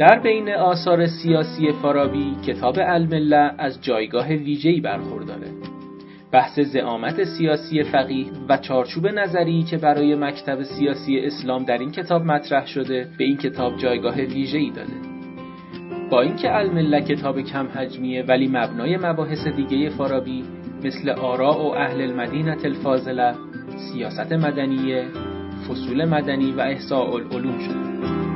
در بین آثار سیاسی فارابی کتاب الملة از جایگاه ویژه‌ای برخورداره. بحث زعامت سیاسی فقیه و چارچوب نظری که برای مکتب سیاسی اسلام در این کتاب مطرح شده به این کتاب جایگاه ویژه‌ای داده. با اینکه الملة کتاب کم حجمیه ولی مبنای مباحث دیگه فارابی مثل آراء و اهل المدینة الفاضله، سیاست مدنیه، فصول مدنی و احصاء العلوم شده.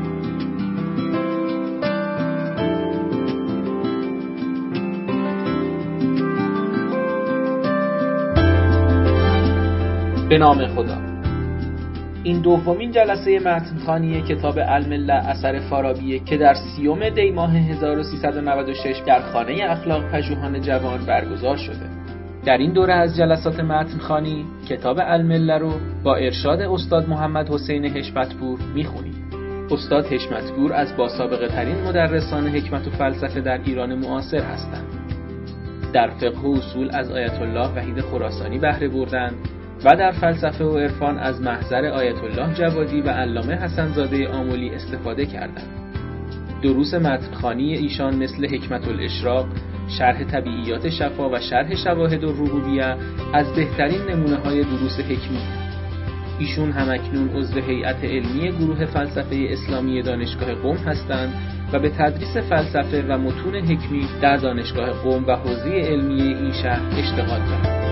به نام خدا. این دومین جلسه متن‌خوانی کتاب الملة اثر فارابیه که در 30 دی ماه 1396 در خانه اخلاق پژوهان جوان برگزار شده. در این دوره از جلسات متن‌خوانی کتاب الملة رو با ارشاد استاد محمد حسین حشمتپور میخونیم. استاد حشمتپور از باسابقه ترین مدرسان حکمت و فلسفه در ایران معاصر هستند. در فقه و اصول از آیت الله وحید خراسانی بهره بردند و در فلسفه و عرفان از محضر آیت الله جوادی و علامه حسن‌زاده آملی استفاده کردند. دروس متن‌خوانی ایشان مثل حکمت الاشراق، شرح طبیعیات شفا و شرح شواهد الربوبیه از بهترین نمونه‌های دروس حکمی. ایشون همکنون عضو هیئت علمی گروه فلسفه اسلامی دانشگاه قم هستند و به تدریس فلسفه و متون حکمی در دانشگاه قم و حوزه علمی این شهر اشتغال دارند.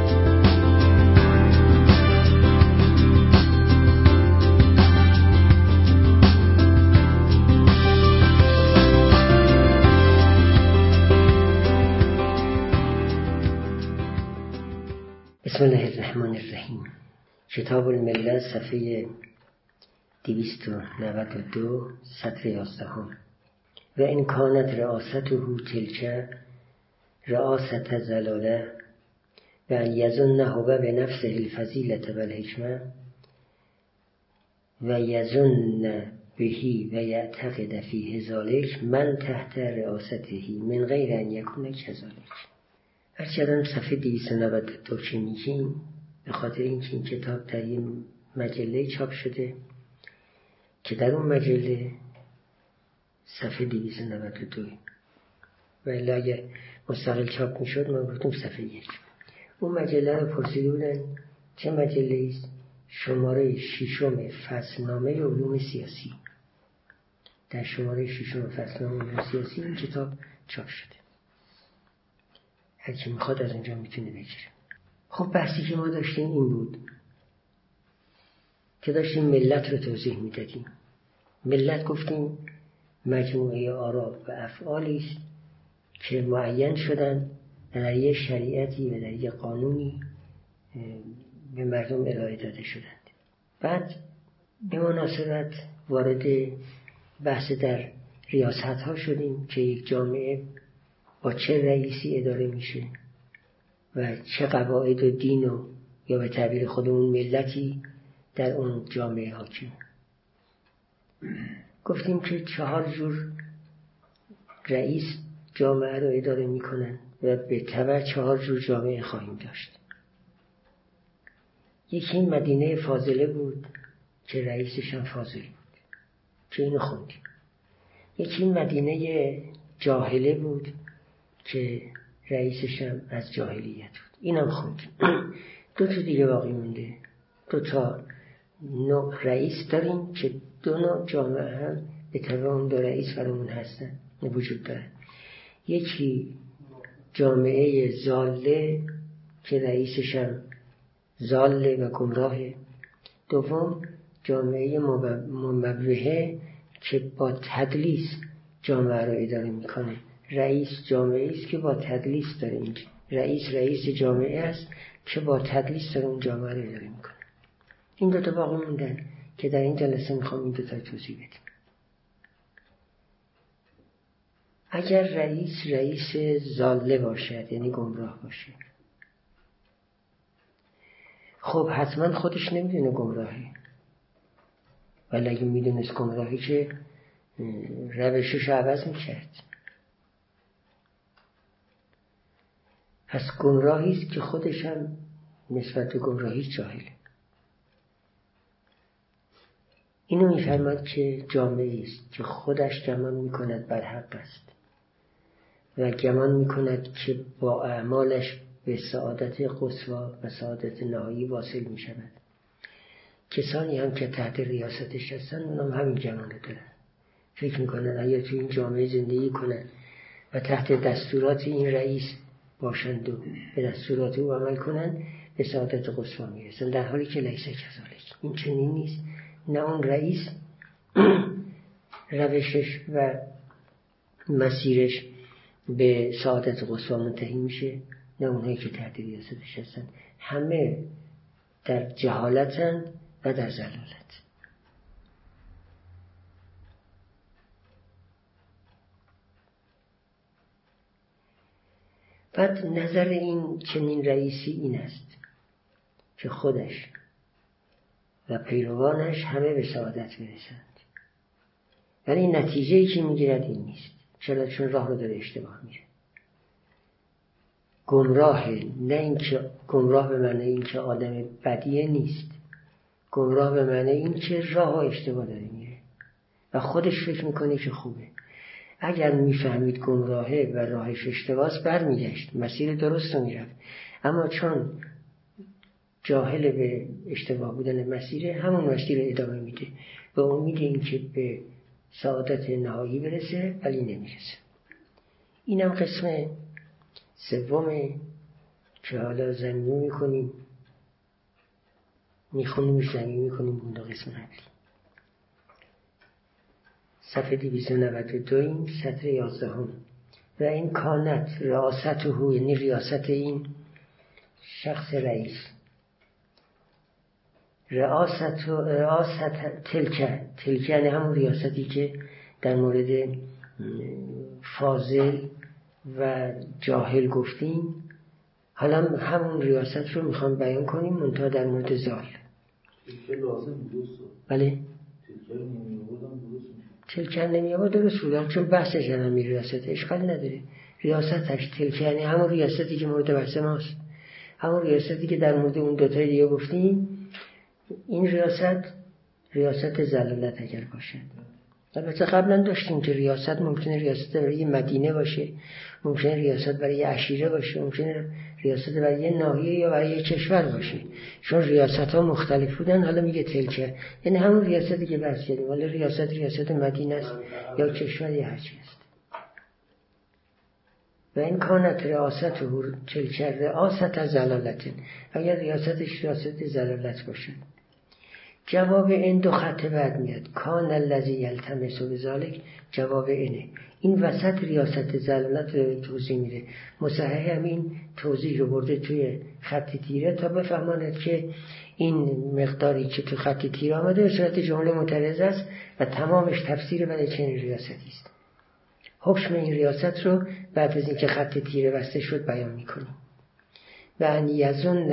بسم الله الرحمن الرحیم. کتاب الملة صفحه 292 سطر 11. و این کانت رئاسته تلک رئاست زلاله و ان یظن هو به نفسه الفضیلة و الحکمه و یظن بهی و یعتقد فیه ذلک من تحت رئاسته من غیر ان یکون کذلک. هرچند صفحه 292 که میگیم به خاطر اینکه این کتاب در یه مجله چاپ شده که در اون مجله صفحه 292 و الا اگه مستقل چاپ میشد ما گفتم صفحه 1. اون مجله رو پرسیده بودن چه مجله است؟ شماره 6 فصلنامه علوم سیاسی. در شماره 6 فصلنامه علوم سیاسی این کتاب چاپ شده. هر کی میخواد از اونجا میتونه بگیره. خب بحثی که ما داشتیم این بود که داشتیم ملت رو توضیح میدادیم. ملت گفتیم مجموعه آرا و افعالی است که معین شدن در یه شریعتی و در یه قانونی به مردم ارائه داده شدند. بعد به مناسبت وارد بحث در ریاست ها شدیم که یک جامعه با چه رئیسی اداره میشه و چه قواعد و دین و یا به تعبیر خودمون ملتی در اون جامعه حاکم. گفتیم که 4 جور رئیس جامعه رو اداره میکنن و به تبع 4 جور جامعه خواهیم داشت. یکی مدینه فاضله بود که رئیسش هم فاضل بود که اینو خوندیم. یکی مدینه جاهله بود که رئیسش هم از جاهلیت بود، اینم خوندیم. 2 تا دیگه باقی مونده. 2 تا نوع رئیس داریم که 2 نوع جامعه هم به طبع اون 2 رئیس برامون هستن وجود داره. یکی جامعه ضاله که رئیسش هم ضاله و گمراهه. دوم جامعه مموهه که با تدلیس جامعه رو اداره میکنه. رئیس جامعه است که با تدلیس داره اینجا. رئیس جامعه است که با تدلیس داره اون جامعه رو اداره میکنه. این 2 تا باقی موندن که در این جلسه میخوام این 2 تا توضیح بدیم. اگر رئیس ضاله باشد یعنی گمراه باشه، خب حتما خودش نمیدونه گمراهی، ولی اگه میدونست گمراهی که روشش عوض میکرد. پس گمراهی است که خودش هم نسبت به گمراهی جاهله. اینو میفرماد که جامعه است که خودش گمان میکند بر حق است و گمان میکند که با اعمالش به سعادت قصوی و سعادت نهایی واصل میشود. کسانی هم که تحت ریاستش هستن اونم همین گمان رو دارن، فکر میکنن اگر تو این جامعه زندگی کنن و تحت دستورات این رئیس باشند و به دستورات او عمل کنن به سعادت قصوی میرسن، در حالی که لیس کذالک، این چنین نیست. نه اون رئیس روشش و مسیرش به سعادت قصوی منتهی میشه، نه اونهایی که تحت ریاستش هستن، همه در جهالتن و در ضلالت. بعد نظر این چنین رئیسی این است که خودش و پیروانش همه به سعادت برسند، ولی نتیجه‌ای که میگیرد این نیست. چون راه رو داره اشتباه میره. گمراه، نه اینکه گمراه به معنی اینکه آدم بدیه نیست، گمراه به معنی اینکه راه اشتباه داره میره و خودش فکر میکنه که خوبه. اگر میفهمید گمراهه و راهش اشتباهه برمیگشت، مسیر درست رو میرفت، اما چون جاهل به اشتباه بودن مسیره، همون مسیر ادامه میده به امید اینکه به سعادت نهایی برسه، ولی نمیرسه. اینم قسم سومه که حالا زمینی میکنیم، میخونیم زمینی میکنیم اون دو قسم قبلی. صفحه 292 این سطر 11 و این کانت ریاسته، یعنی ریاست این شخص رئیس، ریاست تلکه همون ریاستی که در مورد فاضل و جاهل گفتیم، حالا همون ریاست رو میخوام بیان کنیم منتها در مورد زال. بله تلکه نمیابا درست بودم، چون بحثش همی ریاست اشکال نداره. ریاستش تلکه یعنی همون ریاستی که مورد بحث ماست، همون ریاستی که در مورد اون دوتای دیگه گفتیم. این ریاست زلالت اگر باشد. البته قبلا داشتیم که ریاست ممکنه ریاست برای یه مدینه باشه، ممکنه ریاست برای یه عشیره باشه، ممکنه ریاست برای یه ناحیه یا برای یه کشور باشه. چون ریاست ها مختلف بودن، حالا میگه تلکه یعنی همون ریاستی که بحث کردیم، ولی ریاست مدینه است یا کشور یا هر چیز است. و این کانت ریاست و تلکه ریاست زلالت، اگر ریاستش ریاست زلالت باشه. جواب این دو خط بعد میاد، کان الذی یلتمس بذالک، جواب اینه. این وسط ریاست زلالت رو توضیح میده. مصحح همین توضیح رو برده توی خط تیره تا بفهماند که این مقداری که تو خط تیره آمده به صورت جمله معترضه است و تمامش تفسیر برای چنین ریاستی است. حکم این ریاست رو بعد از اینکه خط تیره بسته شد بیان میکنیم. و ان یظن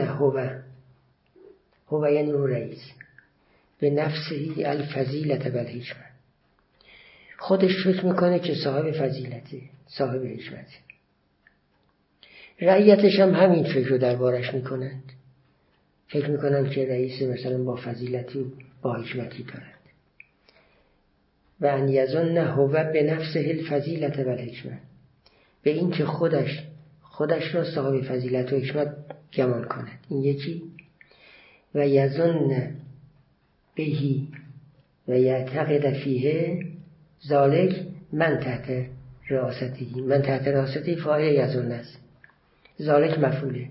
هو یعنی اون رئیس به نفسه الفضیلت و الحکمت، خودش فکر میکنه که صاحب فضیلته، صاحب حکمته. رعیتش هم همین فکر رو دربارش میکنند، فکر میکنند که رئیس مثلا با فضیلتی با حکمتی دارد. و ان یظن هو به نفسه الفضیلت و الحکمت، به این که خودش را صاحب فضیلت و حکمت گمان کند. این یکی. و یظن بهی و یعتقد فیه ذالک من تحت ریاستی، من تحت ریاستی فاعل یظن است، ذالک مفعوله.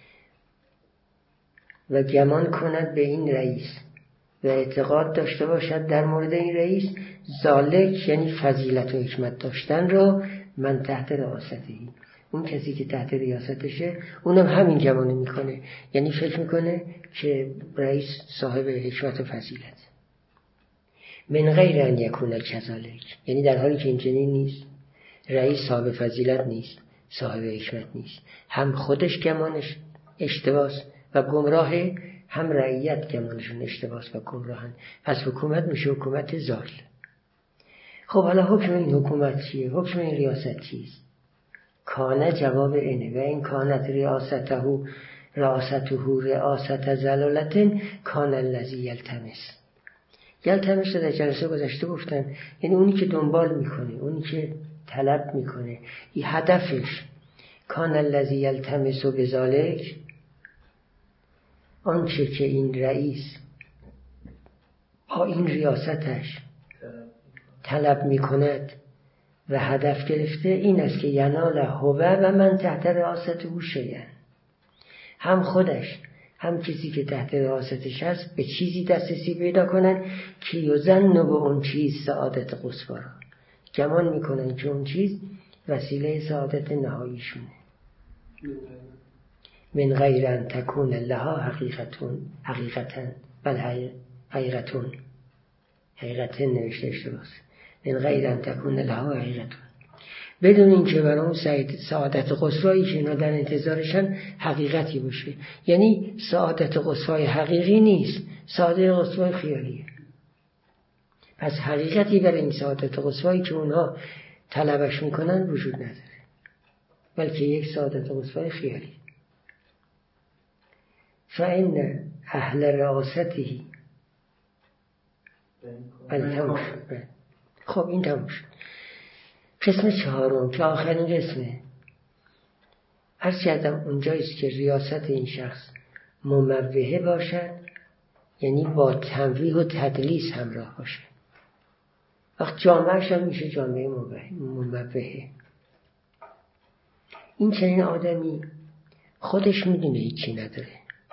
و گمان کند به این رئیس و اعتقاد داشته باشد در مورد این رئیس، ذالک یعنی فضیلت و حکمت داشتن رو من تحت ریاستی، اون کسی که تحت ریاستشه اونم همین گمانه میکنه، یعنی فکر میکنه که رئیس صاحب حکمت و فضیلت. من غیر ان یکون کذالک، یعنی در حالی که این چنین نیست، رئیس صاحب فضیلت نیست، صاحب حکمت نیست، هم خودش گمانش اشتباس و گمراهه، هم رعیت گمانشون اشتباس و گمراهن. پس حکومت میشه حکومت زال. خب حالا حکم این حکومت چیه؟ حکم این ریاست چیست؟ کانه جواب اینه. و این کانت ریاسته ریاست زلالت کان الذی یلتمس، یلتمس در جلسه گذشته گفتن یعنی اونی که دنبال میکنه، اونی که طلب میکنه، این هدفش کان الذی یلتمس بذالک، آنچه که این رئیس با این ریاستش طلب میکند و هدف گرفته این است که ینال هو و من تحت رئاسته شیئا، هم خودش هم کسی که تحت رئاستش هست به چیزی دسترسی پیدا کنن که یظن به اون چیز سعادت قصوی را، گمان میکنن که اون چیز وسیله سعادت نهاییشونه. من غیر ان تکون لها حقیقتا بل حقیقتا نوشته اشتباهه، من غیر ان تکون لها حقیقتا، بدون اینکه برای اون سعادت قصوایی که اینا در انتظارشن حقیقتی باشه. یعنی سعادت قصوای حقیقی نیست، سعادت قصوای خیالیه. پس حقیقتی برای این سعادت قصوایی که اونها طلبش میکنن وجود نداره، بلکه یک سعادت قصوای خیالی. فإن اهل رئاسته خب این تموم شد. قسم چهارم که آخرین قسمه، عرض کردم اونجاییست که ریاست این شخص مموهه باشد، یعنی با تنویه و تدلیس همراه باشه. وقت جامعهش هم میشه جامعه مموهه. این چنین آدمی خودش میدونه هیچی نداره،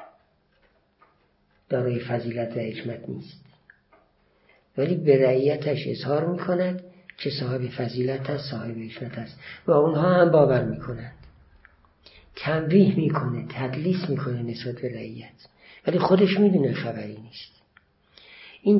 دارای فضیلت و حکمت نیست، ولی به رعیتش اظهار میکند که صاحب فضیلت است، صاحب حکمت است و اونها هم باور میکنند. تنبیه میکنه، تدلیس میکنه نسبت به رعیت، ولی خودش میدونه خبری نیست. این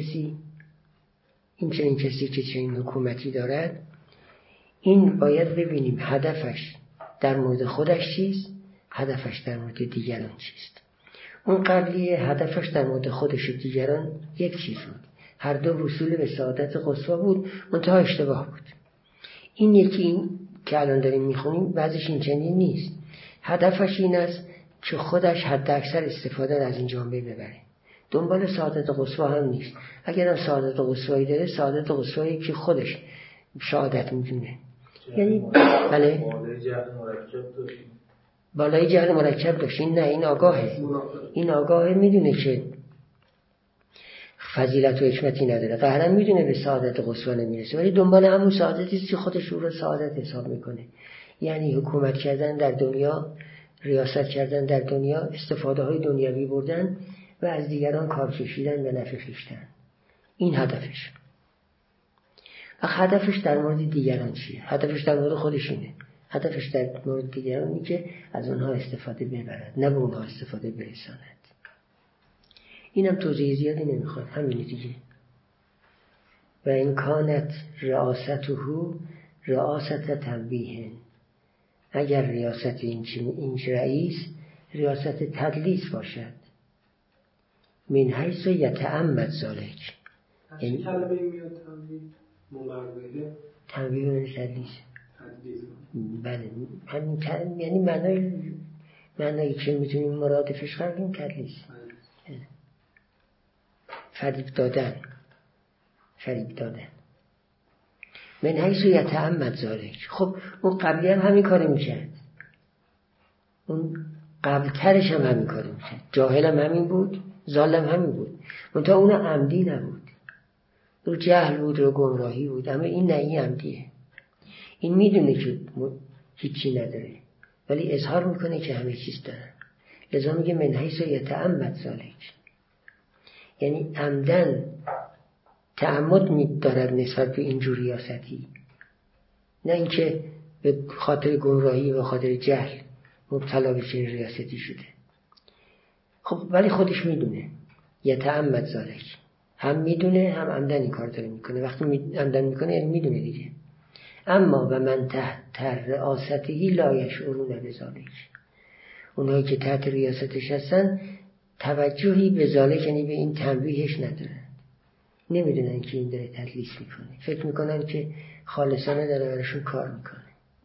چنین کسی که چنین حکومتی دارد، این باید ببینیم هدفش در مورد خودش چیست، هدفش در مورد دیگران چیست. اون قبلی هدفش در مورد خودش و دیگران یک چیز بود، هر دو وصول به سعادت قصوی بود، منتها اشتباه بود. این یکی این که الان داریم میخونیم بعضش این چنین نیست. هدفش این است که خودش حد اکثر استفاده از این جامعه ببره، دنبال سعادت قصوی هم نیست. اگر هم سعادت قصوی داره، سعادت قصوی که خودش سعادت میدونه. یعنی بله بالای جهل مرکب داشت. این نه، این آگاهه میدونه که فضیلت و حکمتی نداره، قهرن میدونه به سعادت قصوی نمیرسه، ولی دنبال همون سعادتی است که خودش رو سعادت حساب میکنه. یعنی حکومت کردن در دنیا، ریاست کردن در دنیا، استفاده های دنیوی بردن و از دیگران کار کشیدن به نفع خویشتن. این هدفش. و هدفش در مورد دیگران چیه؟ هدفش در مورد خودش اینه. هدفش در مورد دیگرانی که از اونها استفاده ببرد، نه به اونها استفاده برساند. اینم توضیح زیادی نمیخواد، همینه دیگه. و این کانت رئاسته رئاست تنبیه، اگر ریاست این رئیس ریاست تدلیس باشد، من حیث یتعمد ذالک، یعنی کلمه میاد تنبیه تنبیه تدلیس. بله همین یعنی معنایی که میتونیم مرادفش کنیم تدلیس، فریب دادن. من حیث یتعمد ذالک. خب اون قبلی هم همین کارو میکرد، اون قبلترش هم همین کارو میکرد، جاهل هم همین بود، ظالم همین بود، منتها اون عمدی نبود، رو جهل بود، رو گمراهی بود. اما این نه، این عمدیه. این میدونه که هیچی نداره ولی اظهار میکنه که همه چیز داره. لذا میگه من حیث یتعمد ذالک، یعنی عمدن تعمد می‌دارد نسبت به این جور ریاستی، نه اینکه به خاطر گمراهی و خاطر جهل مبتلا به چنین ریاستی شده. خب ولی خودش میدونه، یتعمد ذالک، هم میدونه هم عمدن این کار داره میکنه. وقتی عمدن میکنه یعنی میدونه دیگه. اما و من تحت رئاسته لا یشعرون بذالک، اونایی که تحت ریاستش هستن توجهی به ذالک، یعنی به این تنبیهش ندارن، نمیدونن که این داره تدلیس میکنه، فکر میکنن که خالصانه داره براشون کار میکنه.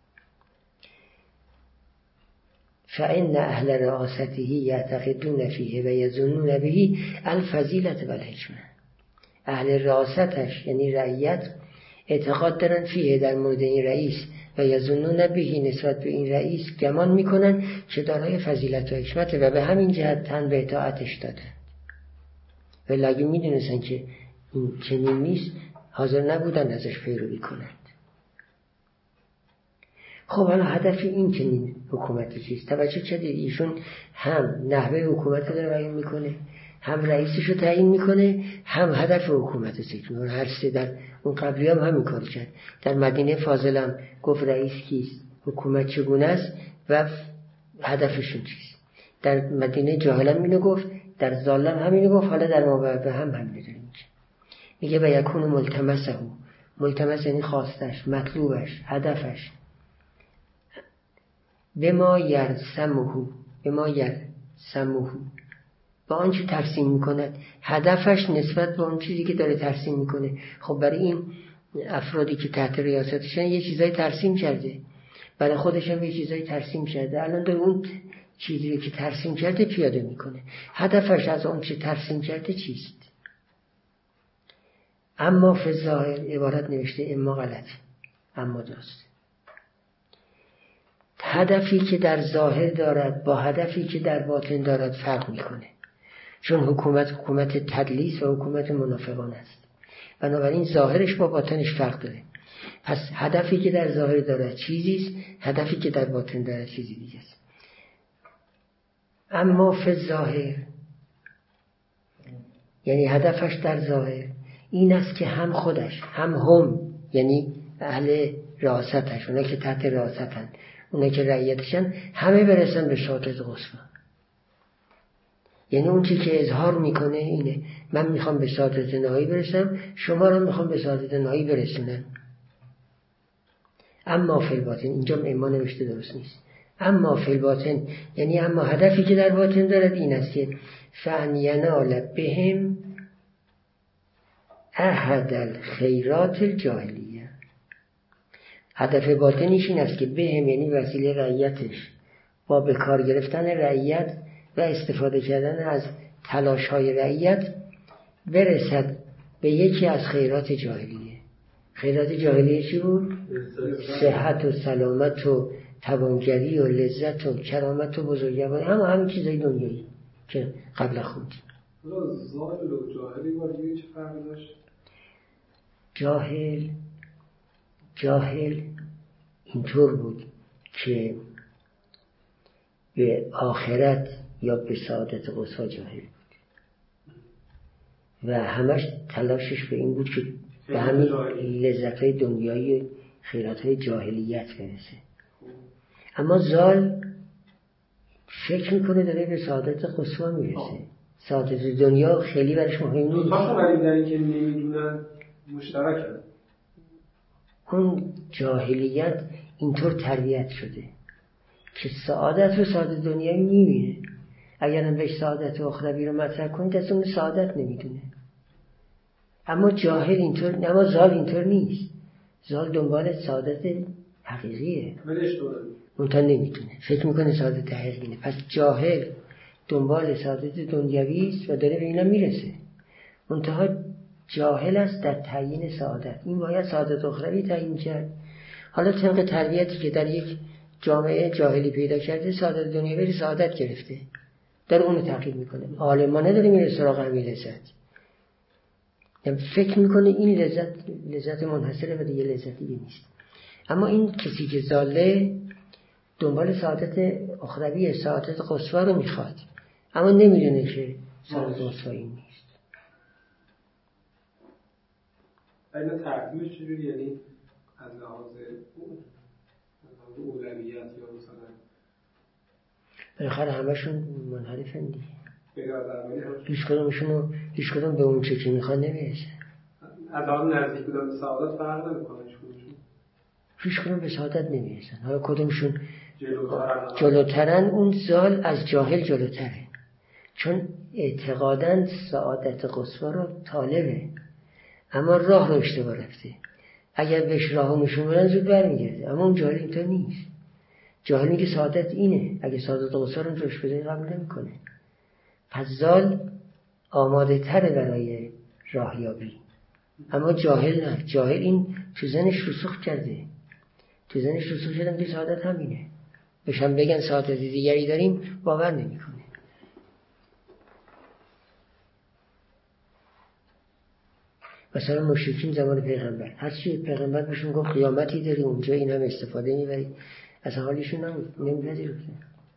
فإن اهل رئاسته یعتقدون فیه و یظنون به الفضیلة و الحکمة، اهل راستش یعنی رعیت اعتقاد دارن فیه در مورد این رئیس و یظنون بهی نسبت به این رئیس گمان میکنن که دارای فضیلت و حکمت و به همین جهت تن به اطاعتش دادن. ولی اگه میدونستن که این چنین نیست حاضر نبودن ازش پیروی کنند. خب حالا هدف این چنین حکومت چیست؟ توجه کردید ایشون هم نحوه حکومت رو تعیین میکنه، هم رئیسش رو تعیین میکنه، هم هدف حکومت رو ذکر میکنه. هر سه در اون قبلی هم همین کار کرد. در مدینه فاضلم گفت رئیس کیست، حکومت چگونه است و هدفشون چیست. در مدینه جاهلم اینو گفت، در ظالم همینو گفت، حالا در مابعد هم همینو داره میگه و یکون ملتمسه، ملتمس یعنی خواستش، مطلوبش، هدفش به ما یرسمه، به ما یرسمه، با آنچه ترسیم میکند، هدفش نسبت به اون چیزی که داره ترسیم میکنه. خب برای این افرادی که تحت ریاستشن یه چیزای ترسیم کرده، برای خودش هم یه چیزای ترسیم کرده، الان داره اون چیزی که ترسیم کرده پیاده میکنه. هدفش از اون چه ترسیم کرده چیست؟ اما فی الظاهر عبارت نوشته اما غلط، اما درست. هدفی که در ظاهر دارد با هدفی که در باطن دارد فرق میکنه، چون حکومت تدلیس و حکومت منافقان است. بنابراین ظاهرش با باطنش فرق داره. پس هدفی که در ظاهر دارد چیزیست، هدفی که در باطن دارد چیزی دیگه است. اما فی الظاهر یعنی هدفش در ظاهر این است که هم خودش هم یعنی اهل ریاستش، اونا که تحت ریاستن، اونا که رعیتشن، همه برسن به شهادت قصوی. یعنی اون چی که اظهار میکنه اینه من میخوام به شهادت نهایی برسم، شما رو میخوام به شهادت نهایی برسونم. اما فی الباطن، اینجا اما نوشته درست نیست، اما فی الباطن یعنی اما هدفی که در باطن دارد این است که فان ینال بهم احد الخیرات الجاهلیه. هدف باطنیش این است که بهم یعنی وسیله رعیتش با به کار گرفتن رعیت و استفاده کردن از تلاش‌های رعیت برسد به یکی از خیرات جاهلیه. خیرات جاهلیه چی بود؟ صحت و سلامت و توانگری و لذت و کرامت و بزرگواری، همین چیزای دنیایی که قبل خوندیم. زال و جاهلی باید چه فرقی داشت؟ جاهل اینطور بود که به آخرت یا به سعادت قصوی جاهل بود و همش تلاشش به این بود که به همین لذت‌های دنیایی خیرات‌های جاهلیت برسه. اما زال فکر میکنه داره به سعادت قصوی میرسه. سعادت دنیا خیلی برش مهم نیست. دوتاشون برای در این که نمیدونن مشترکه. اون جاهلیت اینطور تربیت شده که سعادت رو سعادت دنیایی میبینه. اگر هم بهش سعادت اخروی رو مطرح کنید از اون سعادت نمیدونه. اما جاهل اینطور، اما زال اینطور نیست. زال دنبال سعادت حقیقیه، منتها نمیتونه، فکر میکنه سعادت حقیقیه. پس جاهل دنبال سعادت دنیوی است و داره به اینا میرسه، منتها جاهل است در تعیین سعادت. این باید سعادت اخروی تعیین کرد. حالا طبق تربیتی که در یک جامعه جاهلی پیدا کرده، سعادت دنیوی سعادت گرفته، داره اونو تعقیب میکنه، عالمانه داره میره سراغ همین لذت. یعنی فکر میکنه این لذت منحصره و دیگه لذت دیگه نیست. اما این کسی که زاله دنبال سعادت اخروی، سعادت قصوی رو میخواد، اما نمیدونه که سعادت قصوی این نیست. اینا ترتیبش چجوری؟ یعنی از لحاظ اولویت یا مثلا بالاخره همشون منحرفن دیگه. هیچ کدوم به اون چه که میخواد نمیرسه. از آن نزدیک بودن به سعادت فرق نمیکنه. هیچ کدوم به سعادت نمیرسن. حالا کدومشون جلوترن؟ اون زال از جاهل جلوتره، چون اعتقاداً سعادت قصوی رو طالبه، اما راه رو اشتباه رفته. اگر بهش راه نشون بدن زود برمیگرده. اما اون جاهل اینطور نیست. جاهل میگه سعادت اینه، اگه سعادت قصوی رو جوش بده قبول نمیکنه. پس زال آماده تره برای راهیابی. اما جاهل نه، جاهل این تو ذهنش رسوخ کرده، تو ذهنش رسوخ شدم که سعادت همینه، بشم بگن سعادت دیگری داریم باور نمیکنه. مثلا مشرکین زمان پیغمبر هرچی پیغمبر بهشون گفت قیامتی داری اونجا این هم استفاده میبرید، اصلا حالیشون نمیپذیرفتن،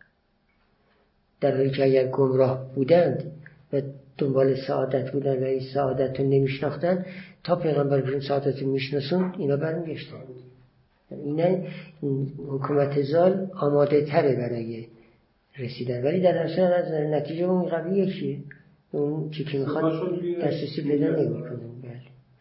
در حالی که اگر گمراه بودند و دنبال سعادت بودن و این سعادت رو نمیشناختن تا پیغمبر بهشون سعادت رو میشناسون اینا برمیگشتن. اینا حکومت زال آماده تره برای رسیدن، ولی در اصل از نتیجه اون قبلی یکیه، اون چی که میخوان دسترسی پیدا نمیکنن. بله.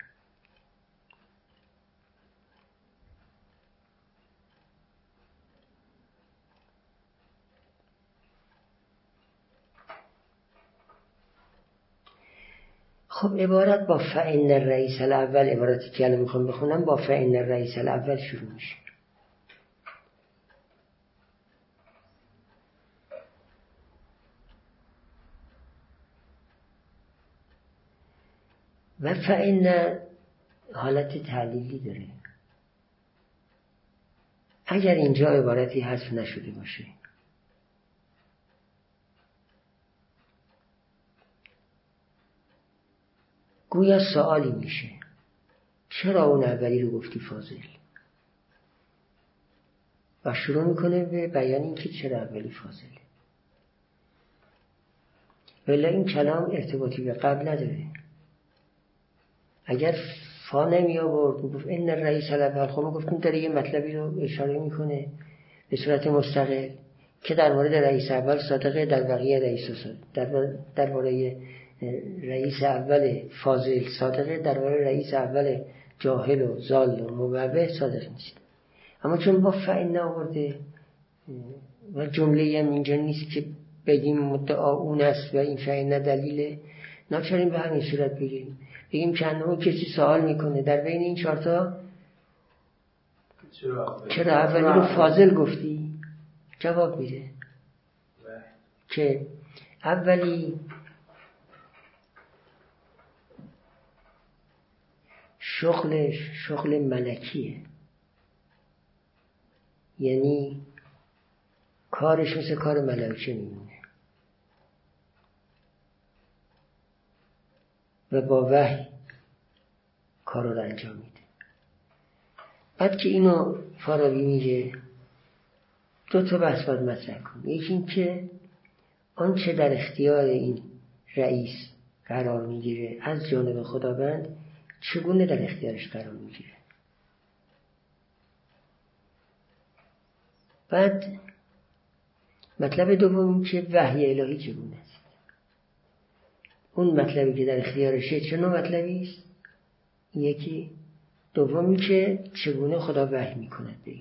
خب عبارت با فإن الرئیس الاول، عبارتی که الان میخوام بخونم با فإن الرئیس الاول شروع میشه. و فإن حالت تعلیلی داره. اگر اینجا عبارتی حذف نشده باشه گویا سوالی میشه چرا اون اولی رو گفتی فاضل، و شروع میکنه به بیان این که چرا اولی فاضله، ولی این کلام ارتباطی به قبل نداره. اگر فا نمی آورد گفت این رئیس الاول، خب ما گفتیم داره یه مطلبی رو اشاره میکنه به صورت مستقل که در مورد رئیس اول صادقه، در بقیه رئیس در مورد رئیس اول فاضل صادقه، در مورد رئیس اول جاهل و ضال و موبه صادق نیست. اما چون با فإن آورده و جمله هم اینجا نیست که بگیم مدعا اون است و این فإن دلیله، ناچاریم به همین صورت بگیم که انه کسی سوال میکنه در بین این چهارتا چرا اولی رو فاضل گفتی؟ جواب میده که اولی شغلش شغل ملکیه، یعنی کارش مثل کار ملائکه میمونه و با وحی کار رو انجام میده. بعد که اینو فارابی میگه دو تا بحث باید مطرح کنه. یکی این که آنچه در اختیار این رئیس قرار میگیره از جانب خداوند چگونه در اختیارش قرار میگیره. بعد مطلب دوم این که وحی الهی چگونه است. اون مطلبی که در اختیارشه چه نوع مطلبی است؟ یکی. دومی که چگونه خدا وحی میکند به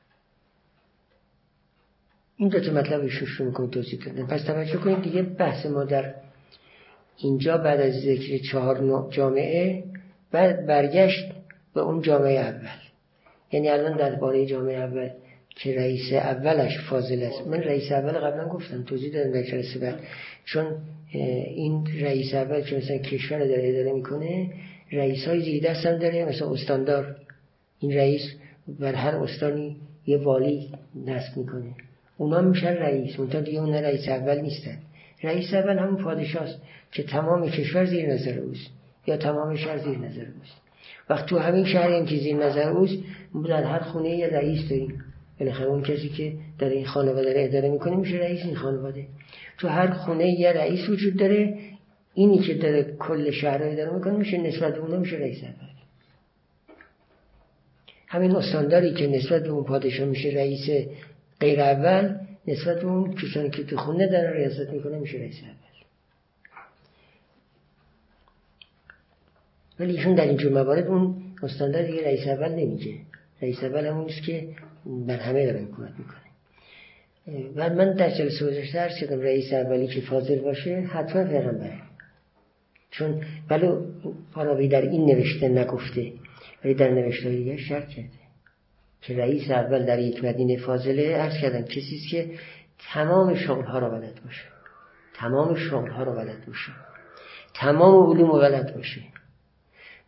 این دو تا مطلب شروع میکنم توضیح دادن. پس توجه کنید دیگه بحث ما در اینجا بعد از ذکر 4 جامعه بعد برگشت به اون جامعه اول. یعنی الان درباره جامعه اول که رئیس اولش فاضل است، من رئیس اول قبلا گفتم توضیح دادم در جلسه بعد، چون این رئیس اول که مثلا کشور رو داره اداره میکنه رئیس های زیر دست هم داره، مثلا استاندار، این رئیس بر هر استانی یه والی نصب میکنه، اونا میشن رئیس، اونتا دیگه اون رئیس اول نیستن. رئیس اول همون پادشاست که تمام کشور زیر نظر اوست یا تمام شهر زیر نظر اوست. وقت تو همین شهری هم که زیر نظر اوست در هر خونه یه رئیس داریم، بالاخره اون کسی که در این خانواده رو اداره میکنه میشه رئیس این خانواده. تو هر خونه یه رئیس وجود داره، اینی که داره کل شهر رو اداره میکنه میشه نسبت به اون میشه رئیس اول. همین استانداری که نسبت به اون پادشاه میشه رئیس غیر اول، نسبت به اون کسانی که تو خونه داره ریاست میکنه میشه رئیس اول. ولی ایشون در اینجور موارد اون استاندار دیگه رئیس اول نمیگه. رئیس اول همون است که بر همه داره حکومت میکنه. و من در جلسه گذشته عرض کردم رئیس اولی که فاضل باشه حتما پیغمبره، چون ولو فارابی در این نوشته نگفته ولی در نوشته دیگه شرط کرده که رئیس اول در یک مدینه فاضله. عرض کردم کسی است که تمام شغلها را بلد باشه، تمام علوم رو بلد باشه،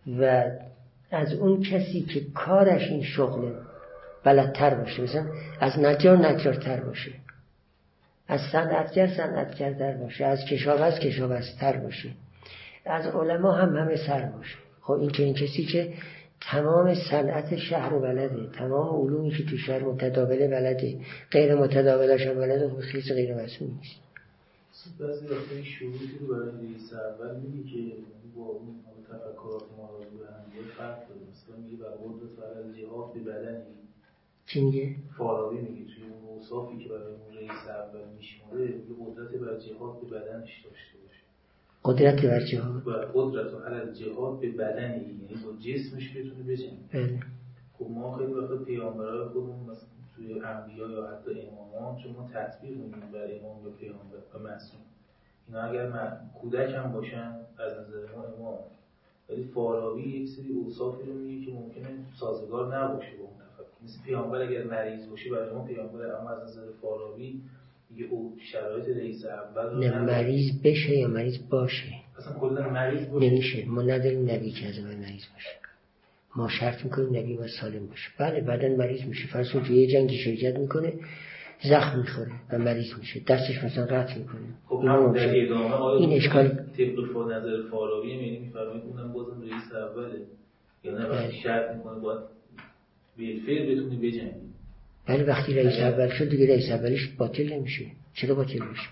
و از اون کسی که کارش این شغله بلدتر باشه، مثلا از نجارتر باشه، از صنعتگر باشه، از کشاورزتر باشه، از علما همه سر باشه. خب این کسی که تمام صنعت شهر رو بلده، تمام علومی که تو شهر متداوله بلده، غیر متداولش هم بلده، خب خیلی غیر مسئول نیست. بعضی وقتی شروعی رو برای رئیس اول میگه که با اون تفکرات ما رو به هم دیگه فرق داره. مثلا میگه بر قدرت و الجهاد به بدنی. چی میگه؟ فارابی میگه توی اون اوصافی که برای اون رئیس اول میشماره، میگه قدرت بر جهاد به بدنش داشته باشه. قدرت بر جهاد؟ قدرت و الجهاد به بدنی، یعنی با جسمش بتونه بجنگه. خب ما خیلی وقتا پیامبرای خودمون مثلا توی انبیا یا حتی امامان، چون ما تطبیق می‌کنیم بر امام یا پیامبر و معصوم، اینا اگر کودک هم باشن از نظر ما امام، ولی فارابی یک سری اوصافی رو میگه که ممکنه سازگار نباشه با اون تفکر. مثل پیامبر اگر مریض باشه برای ما پیامبر، اما از نظر فارابی میگه او شرایط رئیس اول رو نه مریض بشه یا مریض باشه، اصلا کلا مریض باشه نمیشه. ما نداریم نبی که از مریض باشه، ما شرط میکنیم نبی باید سالم باشه. بله بعدن مریض میشه، فرض کن توی یه جنگی شرکت میکنه، زخم میخوره و مریض میشه، دستش مثلا قطع میکنه. خب هم در ادامه این اشکال طبق نظر فارابی یعنی میفرمایید اونم بازم رئیس اوله، یعنی وقتی شرط میکنه باید بالفعل بتونه بجنگه. ولی وقتی رئیس اول شد دیگه رئیس اولیش باطل نمیشه. چرا باطل میشه؟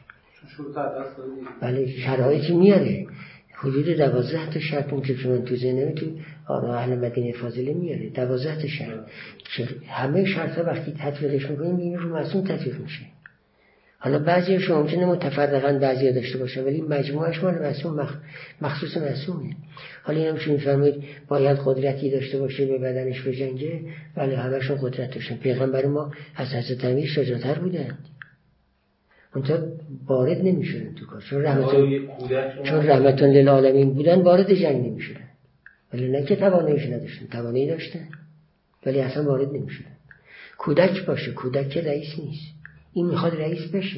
بله شرایطی میاره، حدود 12 تا شرط ممکنه که من تو ذهنم تو آرا اهل مدینه فاضله میاره 12 تا شرط که همه شرطا وقتی تطبیقش میکنیم این رو معصوم تطبیق میشه. حالا بعضیش ممکنه متفرقاً بعضیا داشته باشه ولی مجموعش مال معصوم مخصوص معصومه. حالا اینم چون میفرمایید باید قدرتی داشته باشه به بدنش بجنگه، ولی همشون قدرت داشتن. پیغمبر ما از حضرت امیر شجاعتر بودند، اونطور وارد نمیشدن تو کار، چون رحمتون للعالمین بودن وارد جنگ نمیشدن. ولی نه که تواناییش نداشتن، توانایی داشتن ولی اصلا وارد نمیشدن. کودک باشه، کودک که رئیس نیست، این میخواد رئیس بشه.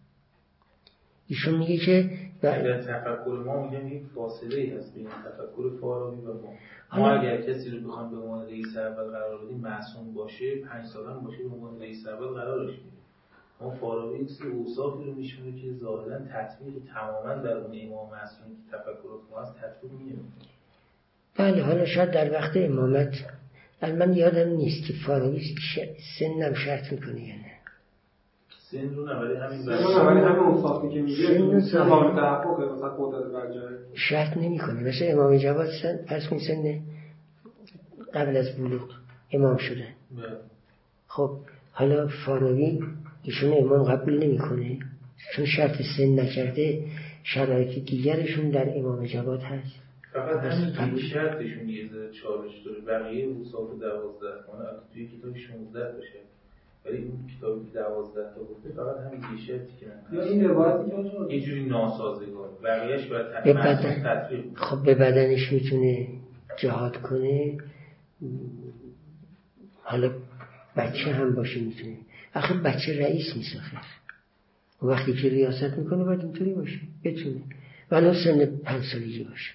ایشون میگه که در تفکر ما میگم این فاصله ای هست بین تفکر فارابی و ما اگر کسی رو بخوام به عنوان رئیس اول قرار بدیم معصوم باشه 5 سال هم باشه به عنوان رئیس اول قرارش میدیم. ما فارابی یک سری اوصافی رو میشونه که ظاهرا تطبیق تماما در اون امام معصوم که تفکرات ما هست تطبیق نمیشه. بله حالا شاید در وقت امامت من یادم نیست که فارابی سنم شرط میکنه یا نه. سن رو نه ولی همین اوصافی که میگه سن قابل تحققه مثلا قدرت بر جای شرط نمیکنه. مثلا امام جواد پس سن قبل از بلوغ امام شدن. خب حالا فارابی ایشون امام قبول نمیکنه چون شرط سن نکرده، شرایط دیگرشون در امام جواد هست. فقط همین شرطشون یه ذره چالش داره، بقیه اوصاف 12 اون توی کتاب 16 باشه ولی اون کتابی 12 تا گفته فقط همین یه شرطی که یا این روایتی یه جوری ناسازگار، بقیه‌اش باید تطبیق. خب به بدنش میتونه جهاد کنه، حالا بچه هم باشه میتونه. آخه بچه رئیس نیست آخه، وقتی که ریاست میکنه باید اینطوری باشه بتونه، ولو سن 5 سالگی باشه.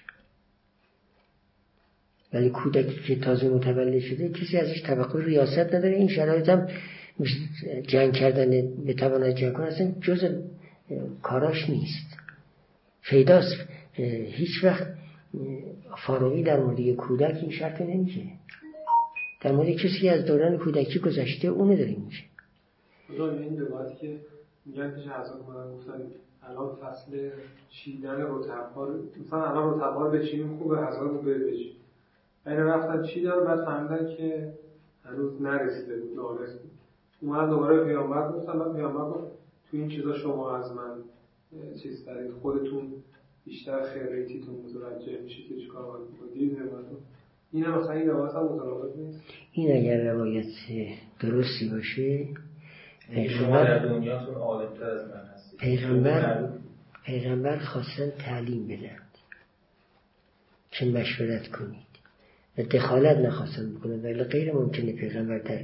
ولی کودکی که تازه متولد شده کسی ازش توقع ریاست نداره. این شرایط هم جنگ کردن به توانایی جنگ کنه اصلا جز کاراش نیست. فیداست هیچ وقت فارابی در مورد کودک این شرط نمیشه، در مورد کسی که از دوران کودکی گذشته اونه داره میشه. این روایتی که میگن که حضرت اومدن گفتن الان فصل چیدن رطب‌ها، مثلا الان رطب‌ها رو بچینیم خوبه، حضرت رو بچین. این رفتن چیدن بعد فهمیدن که هنوز نرسیده بود، نارس بود. اومدن دوباره پیامبر گفتن، بعد پیامبر گفت تو این چیزا شما از من چیز دارید، خودتون بیشتر خیریتیتون متوجه میشید که چیکار باید بکنید. این مثلا این روایت هم مترابط نیست. این اگر روایت درستی باشه شما در دنیاتون عالم‌تر از من هستید. پیغمبر خواستن تعلیم بدن که مشورت کنید و دخالت نخواستن بکنن، ولی غیر ممکنه پیغمبر در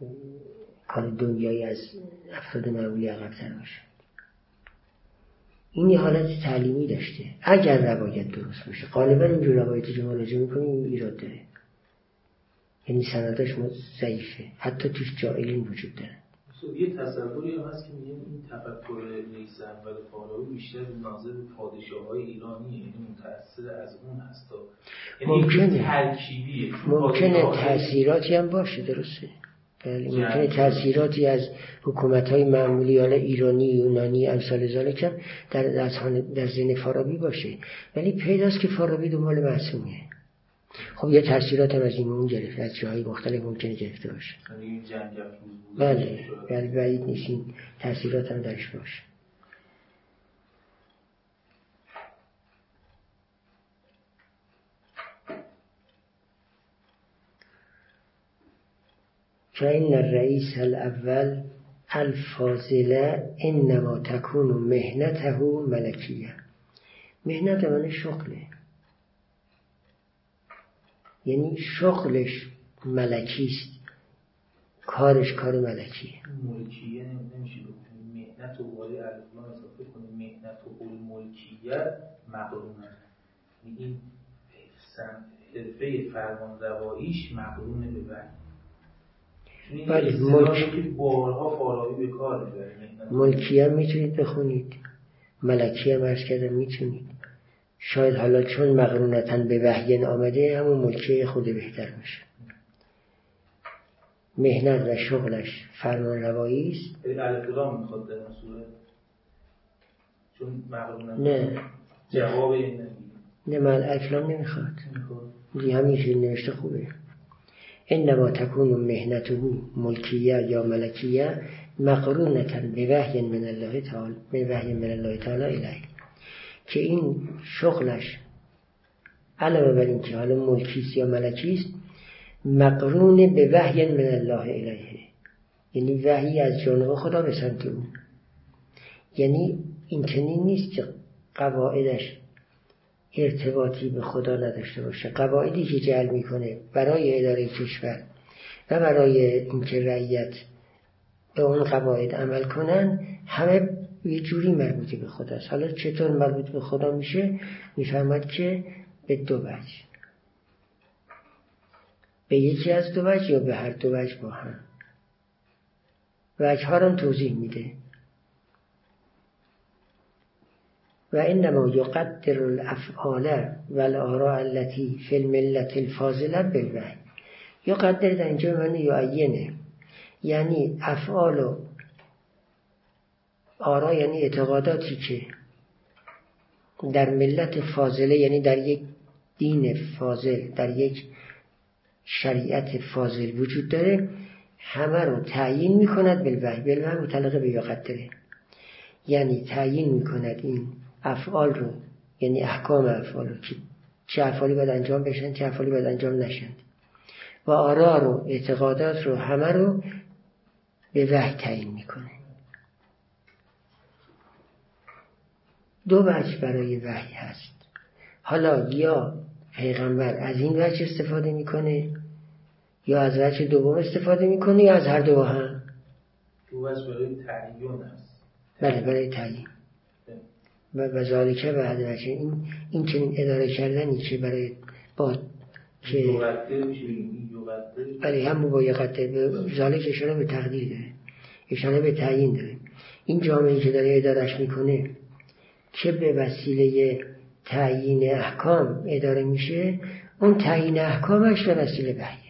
کار دنیایی از افراد معمولی عقب‌تر باشه. این حالت تعلیمی داشته. اگر روایت درست باشه، غالبا اینجور روایتی که مراجعه میکنیم ایراد داره، یعنی سندش ضعیفه، حتی توش جائلین وجود داره. یه تصوری هم هست که میگن این تفکر رئیس اول فارابی بیشتر ناظر به پادشاه‌های ایرانی، یعنی متأثر از اون هست. ممکنه ترکیبیه، ممکنه تأثیراتی هم باشه، درسته، ممکنه تأثیراتی از حکومت‌های معمولی حالا ایرانی، یونانی، امثال ذالک هم در ذهن فارابی باشه، ولی پیداست که فارابی دنبال معصومیه. خب یه تأثیرات هم از این اون گرفته، از جاهای مختلف ممکنه گرفته باشه. بله بعید نیست این تأثیرات هم درش باشه. فإن الرئيس الأول الفاضل انما تكون مهنته ملکیه. مهنت من شغله، یعنی شغلش ملکیست، کارش کار ملکیه. ملکیه نمیشه بکنیم مهنت و واری الفلان اضافه کنیم مهنت و ملکیه مقرونه، این حرفه فرمان رواییش مقرونه به وحی. بله ملکی بارها فارابی به کار میبره. ملکیه میتونید بخونید، ملکیه مرز کردم میتونید. شاید حالا چون مقرونتن به وحی آمده همون ملکیه خود بهتر باشه. مهنت و شغلش فرمان روایی است. الفلام میخواد در این صورت چون مقرونتن نه جواب این نه من الفلام نمیخواد دیگه همین که نوشته خوبه. انما تکون مهنته ملکیه یا ملکیه مقرونتن به وحی من الله تعالی، به وحی من الله تعالی الیه، که این شغلش علاوه بر این که حالا ملکیست یا ملکیست مقرون به وحی من الله الیه، یعنی وحی از جانب خدا به سمت او. یعنی این چنین نیست که قواعدش ارتباطی به خدا نداشته باشه. قواعدی که جعل میکنه برای اداره کشور و برای اینکه رعیت به اون قواعد عمل کنن همه یه جوری مربوطی به خداست. حالا چطور مربوط به خدا میشه؟ میفهمد که به دو وجه، به یکی از دو وجه یا به هر دو وجه با هم. وجه ها رو توضیح میده. و انما یقدر الافعال والآراء التي فی الملت الفاضله بالوحی. یقدر در اینجا معنی یعینه، یعنی افعال و آرا یعنی اعتقاداتی که در ملت فاضله، یعنی در یک دین فاضل، در یک شریعت فاضل وجود داره، همه رو تعیین میکند بالوحی. بالوحی متعلق به یقدره، یعنی تعیین میکند این افعال رو، یعنی احکام افعال رو که چه افعالی باید انجام بشن چه افعالی باید انجام نشن، و آرا رو، اعتقادات رو، همه رو به وحی تعیین میکنه. دو وجه برای وحی هست. حالا یا پیغمبر از این وجه استفاده میکنه یا از وجه دوم استفاده میکنه یا از هر دو هم. دو وجه برای تعیین هست. بله برای تعیین و ذالکه و هر وجه این چنین اداره کردنی که برای با که یقدر میشه این یقدر، بله هم با یقدر به ذالک اشاره به تقدیر داره، اشاره به تعیین داره. این جامعه‌ای که داره ادارش میکنه که به وسیله تعیین احکام اداره میشه، اون تعیین احکامش به وسیله وحیه.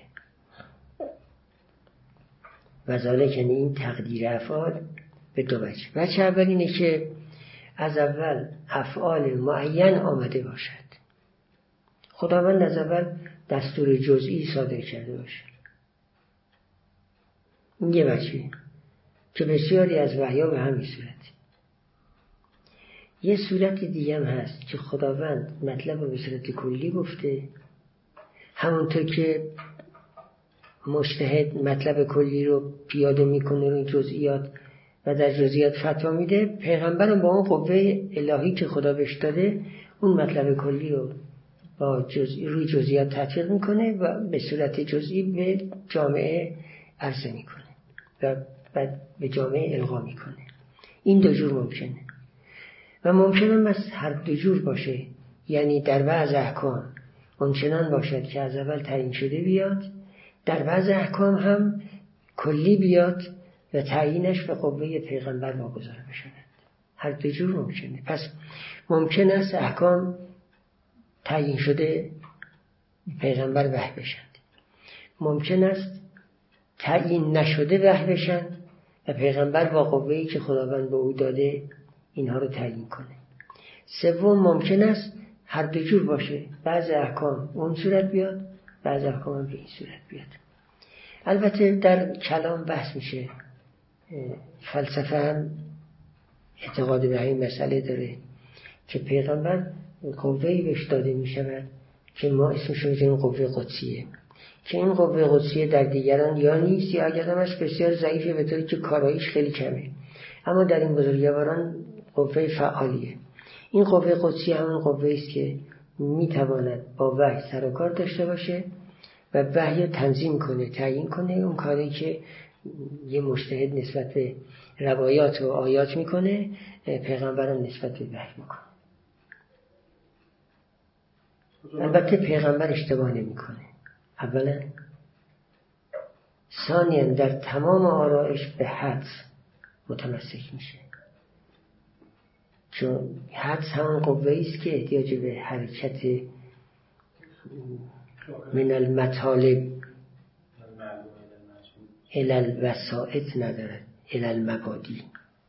و ذالک یعنی این تقدیر افعال به دو وجه. وجه اول اینه که از اول افعال معین آمده باشد، خداوند از اول دستور جزئی صادر کرده باشه. این یه وجه که بسیاری از وحی‌ها به همین صورت. یه صورت دیگه هم هست که خداوند مطلب رو به صورت کلی گفته، همونطور که مجتهد مطلب کلی رو پیاده میکنه رو جزئیات و در جزئیات فتوا میده، پیغمبرم با اون قوه الهی که خدا بهش داده اون مطلب کلی رو با روی جزئیات تطبیق میکنه و به صورت جزئی به جامعه عرضه میکنه و بعد به جامعه القا میکنه. این دو جور ممکنه. و ممکنه از هر دو جور باشه. یعنی در بعض احکام اونچنان باشد که از اول تعیین شده بیاد، در بعض احکام هم کلی بیاد و تعیینش به قوه پیغمبر واگذار بشود. هر دو جور ممکنه. پس ممکن است احکام تعیین شده پیغمبر وحی بشند، ممکن است تعیین نشده وحی بشند و پیغمبر با قوه‌ای که خداوند به او داده اینها رو تعیین کنه. سوم ممکن است هر دو جور باشه، بعض احکام اون صورت بیاد، بعض احکام هم به این صورت بیاد. البته در کلام بحث میشه، فلسفه هم اعتقاد به این مسئله داره که پیغمبر قوه‌ای بهش داده میشود که ما اسمش رو میذاریم قوه قدسیه، که این قوه قدسیه در دیگران یا نیست یا اگر هم هست بسیار ضعیفه به طوری که کاراییش خیلی کمه، اما در این بزرگواران قوه فعالیه. این قوه قدسی همون قوه است که میتواند با وحی سر و کار داشته باشه و وحی تنظیم کنه، تعیین کنه اون کاری که یه مجتهد نسبت به روایات و آیات میکنه، پیغمبرم نسبت به وحی میکنه. البته پیغمبر اشتباه نمیکنه اولا، ثانیاً در تمام آرایش به حدس متمسک میشه، چون حدس همون قوه است که احتیاج به حرکت من المطالب الی الوسائط ندارد، الی المبادی.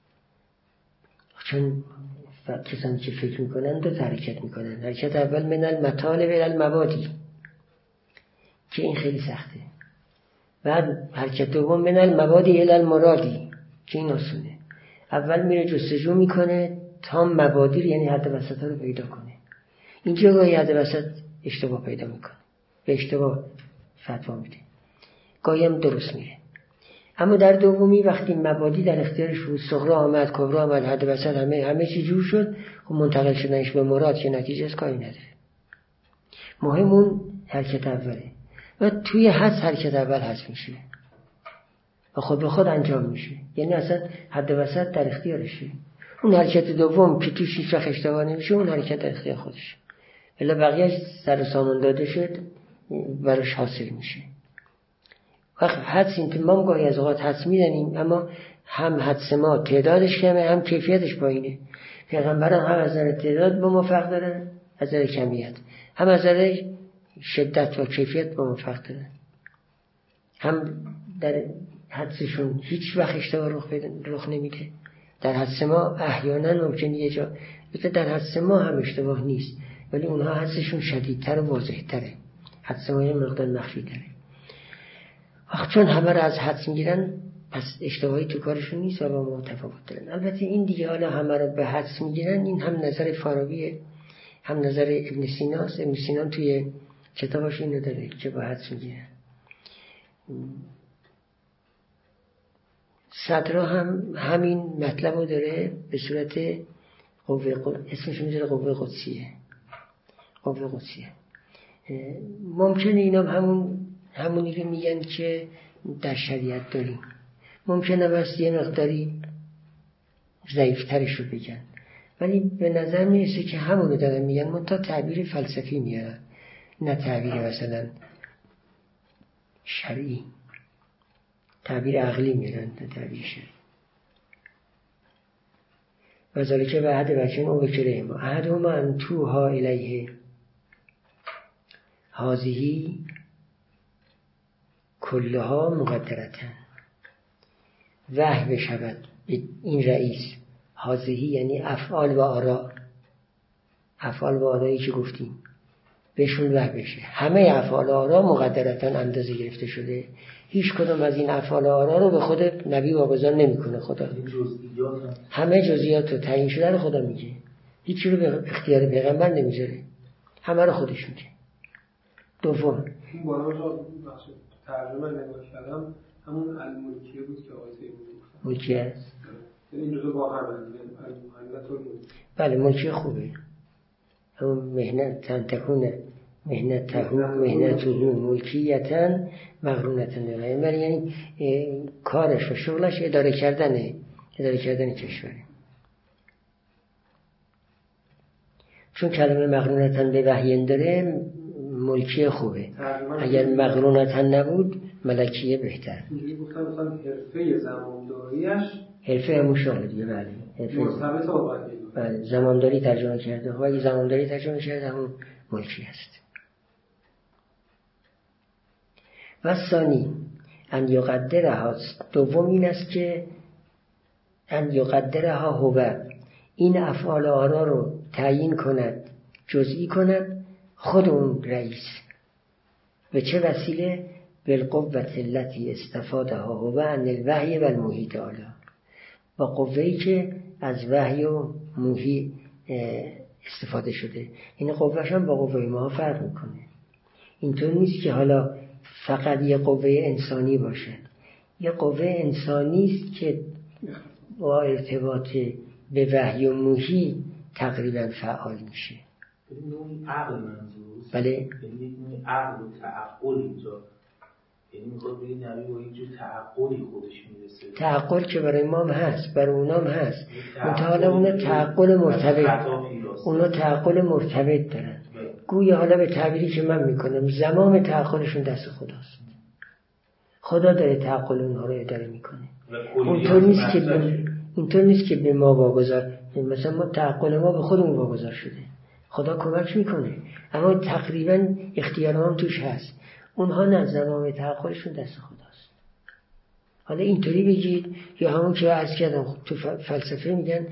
چون کسانی که فکر میکنن دو حرکت میکنن، حرکت اول من المطالب الی المبادی که این خیلی سخته، بعد حرکت دوم من المبادی الی المرادی که این آسونه. اول میره جستجو میکنه تا مبادی یعنی حد وسط رو پیدا کنه. اینجا گاهی حد وسط اشتباه پیدا میکنه، به اشتباه فتوا میده، گاهی هم درست میره. اما در دومی وقتی مبادی در اختیارش بود، صغرا آمد، کبرا آمد، حد وسط همه چی جور شد، خب منتقل شدنش به مراد که نتیجه از کاری نداره. مهم اون حرکت اوله و توی حدس حرکت اول حدس میشه و خود به خود انجام میشه، یعنی اصلا حد وسط در اختیارشه. اون حرکت دوم که توش هیچ وقت اشتباه نمیشه، اون حرکت در اختیار خودشه، الا بقیه‌اش سر سامان داده شد براش حاصل میشه. وقت حدس این ما گاهی از اوقات حدس میدنیم، اما هم حدس ما تعدادش کمه هم کیفیتش پایینه. پیغمبران هم از نظر تعداد با ما فرق دارن، از نظر کمیت، هم از نظر شدت و کیفیت با ما فرق دارن. هم در حدسشون هیچ وقت اشتباه رخ نمیده، در حدس ما احیانا ممکنه یه جا، در حدس ما هم اشتباه نیست ولی اونها حدسشون شدیدتر و واضح‌تره، حدس ما یه مقدار مخفی تره. وقت چون همه را از حدس میگیرن پس اشتباهی تو کارشون نیست و با ما تفاوت دارن. البته این دیگه حالا همه را به حدس میگیرن، این هم نظر فارابیه هم نظر ابن سیناست. ابن سینا توی کتابش اینو داره که با حدس میگیرن. صدرا هم همین مطلب رو داره به صورت اسمش میذاره قوه قدسیه. قوه قدسیه ممکنه اینا همونی رو میگن که در شریعت داریم، ممکنه بس یه مقداری ضعیفترش رو بگن، ولی به نظر میرسه که همونو دارن میگن، منتها تعبیر فلسفی میارن نه تعبیر مثلا شرعی، تعبیر عقلی میارن نه تعبیر شرعی. و ذالک به عهد بچن او بکره ما عهدهما انتوها الیه هازهی کلها مقدرتن. وحی بشود این رئیس، هازهی یعنی افعال و آراء، افعال و آرایی که گفتیم بهشون وحی بشه. همه افعال و آراء مقدرتن اندازه گرفته شده، هیچ کدوم از این افعال و آراء رو به خود نبی واگذار نمیکنه خدا. همه جزئیات رو تعیین شده رو خدا میگه، هیچی رو به اختیار پیغمبر نمیذاره، همه رو خودش میگه. دوم ترجمه نگاه کردم همون الملکیه بود که آقای سیبون گفتن. ملکیه است؟ این روزا با هم المحنت و الملکیه. بله ملکیه خوبه، همون مهنت تکونه مهنته ملکیتن مقرونتن داره، یعنی کارش و شغلش اداره کردن کشوره. چون کلمه مقرونتن به وحی داره ملکی خوبه، اگر مقرونتن نبود ملکیه بهتر. اینجوری گفتم مثلا حرفه زمانداریش حرفه همون شامل دیگه. بله مرتبط با وحی. بله زمانداری ترجمه کرده. خب اگه زمانداری ترجمه کرده همون ملکی هست. و ثانی ان یقدرها، دوم این است که ان یقدرها هو، این افعال آرا رو تعیین کند، جزئی کند خود اون رئیس. به چه وسیله؟ بالقوة التي استفادها هو عن الوحی و المحیط آلا، با قوه‌ای که از وحی و محیط استفاده شده. این قوهش هم با قوه ما فرق میکنه. اینطور نیست که حالا فقط یه قوه انسانی باشه، یه قوه انسانی است که با ارتباط به وحی و محیط تقریبا فعال میشه. نوعی عقل منظور. بله. یعنی نوعی عقل و تعقل اینجا. یعنی میخواد بگید نبی با اینجور تعقلی خودش میرسه. تعقل که برای ما هم هست، برای اونام هست. حالا اونا تعقل مرتبط، اونا تعقل مرتبط دارن. گویا حالا به تعبیری که من میکنم زمام تعقلشون دست خداست. خدا داره تعقل اونها رو اداره میکنه. اونطور نیست که به ما واگذار. مثلا ما تعقل ما به خودمون واگذار شده، خدا کمک میکنه اما تقریبا اختیار ما هم توش هست. اونها نه، زمام تعقلشون دست خداست. حالا اینطوری بگید یا همون که عرض کردم تو فلسفه میگن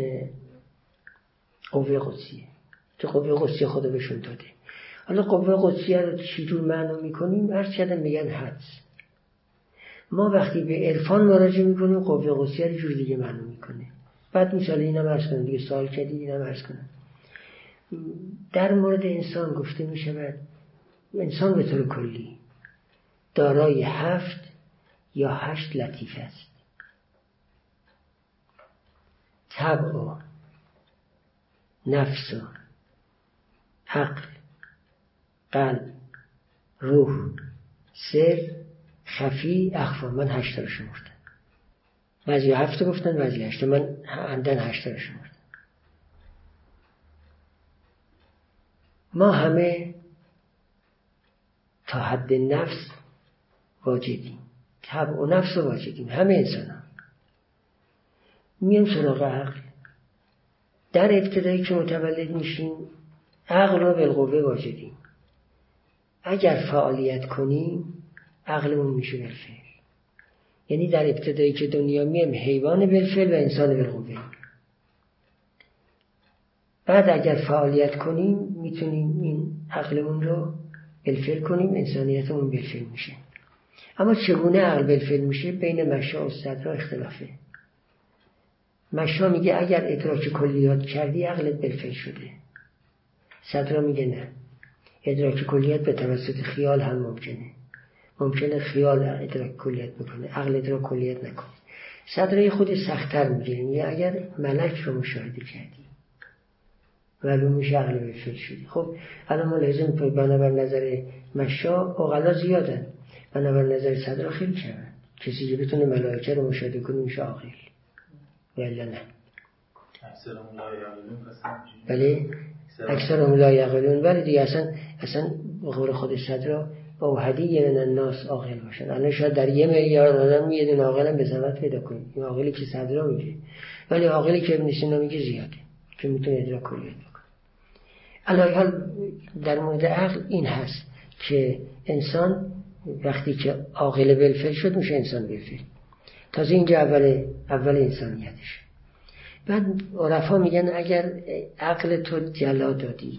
قوه قدسیه، تو قوه قدسی خدا بهشون داده. حالا قوه قدسیه رو چجور معنا میکنیم؟ عرض کردم میگن حدس. ما وقتی به عرفان مراجعه میکنیم قوه قدسیه رو جور دیگه معنا میکنه. بعد مثلا اینم عرض کنم دیگه، سوال کردید اینم عرض کنم. در مورد انسان گفته میشود انسان به طور کلی دارای 7 یا 8 لطیفه است. طبع و نفس و عقل، قلب، روح، سر، خفی، اخفا. من 8 رو شمردم. بعضی 7 گفتن، بعضی 8. من عمدن 8 رو شمردم. ما همه تا حد نفس واجدیم، طبع و نفس واجدیم، همه انسان ها. میم سراغ عقل. در ابتدایی که متولد میشیم عقل رو بالقوه واجدیم. اگر فعالیت کنیم عقلمون میشه بالفعل. یعنی در ابتدایی که دنیا میم حیوان بالفعل و انسان بالقوه. بعد اگر فعالیت کنیم میتونیم این عقلمون رو بالفعل کنیم، انسانیتمون بالفعل میشه. اما چگونه عقل بالفعل میشه؟ بین مشا و صدرا اختلافه. مشا میگه اگر ادراک کلیات کردی عقلت بالفعل شده. صدرا میگه نه، ادراک کلیات به توسط خیال هم ممکنه خیال ادراک کلیات بکنه، عقل ادراک کلیات نکنه. صدرای خود سخت‌تر میگه اگر ملک رو مشاهده کردی معلوم میشه عقل بالفعل شدی. خب الان ما لازم بنابر نظر مشا عقلا زیادن، بنابر نظر صدرا خیلی کمن. کسی که بتونه ملائکه رو مشاهده کنه میشه عاقل، ولی نه. اکثرهم لا یعقلون. بله اکثرهم لا یعقلون. ولی دیگه اصلا به قول خود صدرا با هدیه من الناس عاقل باشن. الان شاید در 1 میلیارد آدم یه دونه عاقل هم به ثبت پیدا کنیم. این عاقلی که صدرا میگه، ولی عاقلی که ابن سینا میگه زیاده که میتونه ادراک کلیات بکنه. علاوه حال در مورد عقل این هست که انسان وقتی که عاقل بالفعل شد میشه انسان بالفعل. تازه اینجا اول انسانیتش. بعد عرفا میگن اگر عقل تو جلا دادی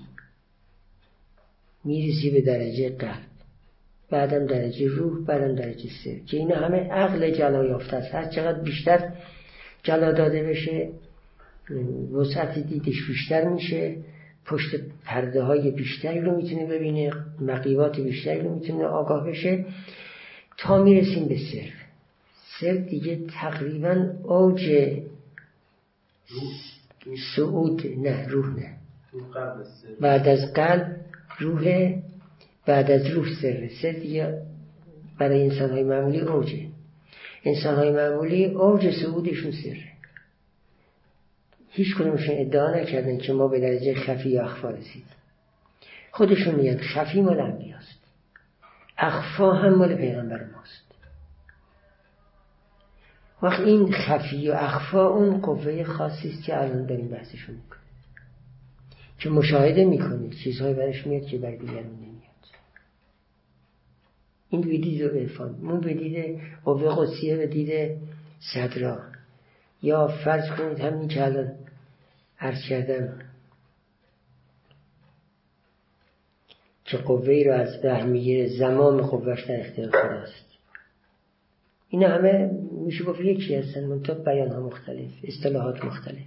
میرسی به درجه قلب، بعدم درجه روح، بعدم درجه سر، که اینا همه عقل جلا یافته است. هر چقدر بیشتر جلا داده بشه وسعت دیدش بیشتر میشه، پشت پرده های بیشتری رو میتونه ببینه، مقیوات بیشتری رو میتونه آگاه بشه، تا میرسیم به سر. سر دیگه تقریبا اوج صعود، نه روح نه، بعد از قلب روح، بعد از روح سر. سر دیگه برای انسان های معمولی اوجه. انسان های معمولی اوج صعودشون سره. هیچ کدومشون ادعا نکردن که ما به درجه خفی یا اخفا رسیدیم. خودشون میگن خفی مال انبیاست، اخفا هم مال پیغمبر ماست. وقت این خفی و اخفا اون قوه خاصی است که الان داریم بحثشون میکنیم، که مشاهده میکنه چیزهای برش میاد که بر دیگران نمیاد. این به دید عرفان، اون به دید قوه قدسیه، به دید صدرا. یا فرض کنید همین که الان عرض کردم که قوه‌ای رو از وحی میگیره، زمام قوهش در اختیار خداست. این همه میشه گفت یکی هستن، منتها بیان ها مختلف، اصطلاحات مختلف.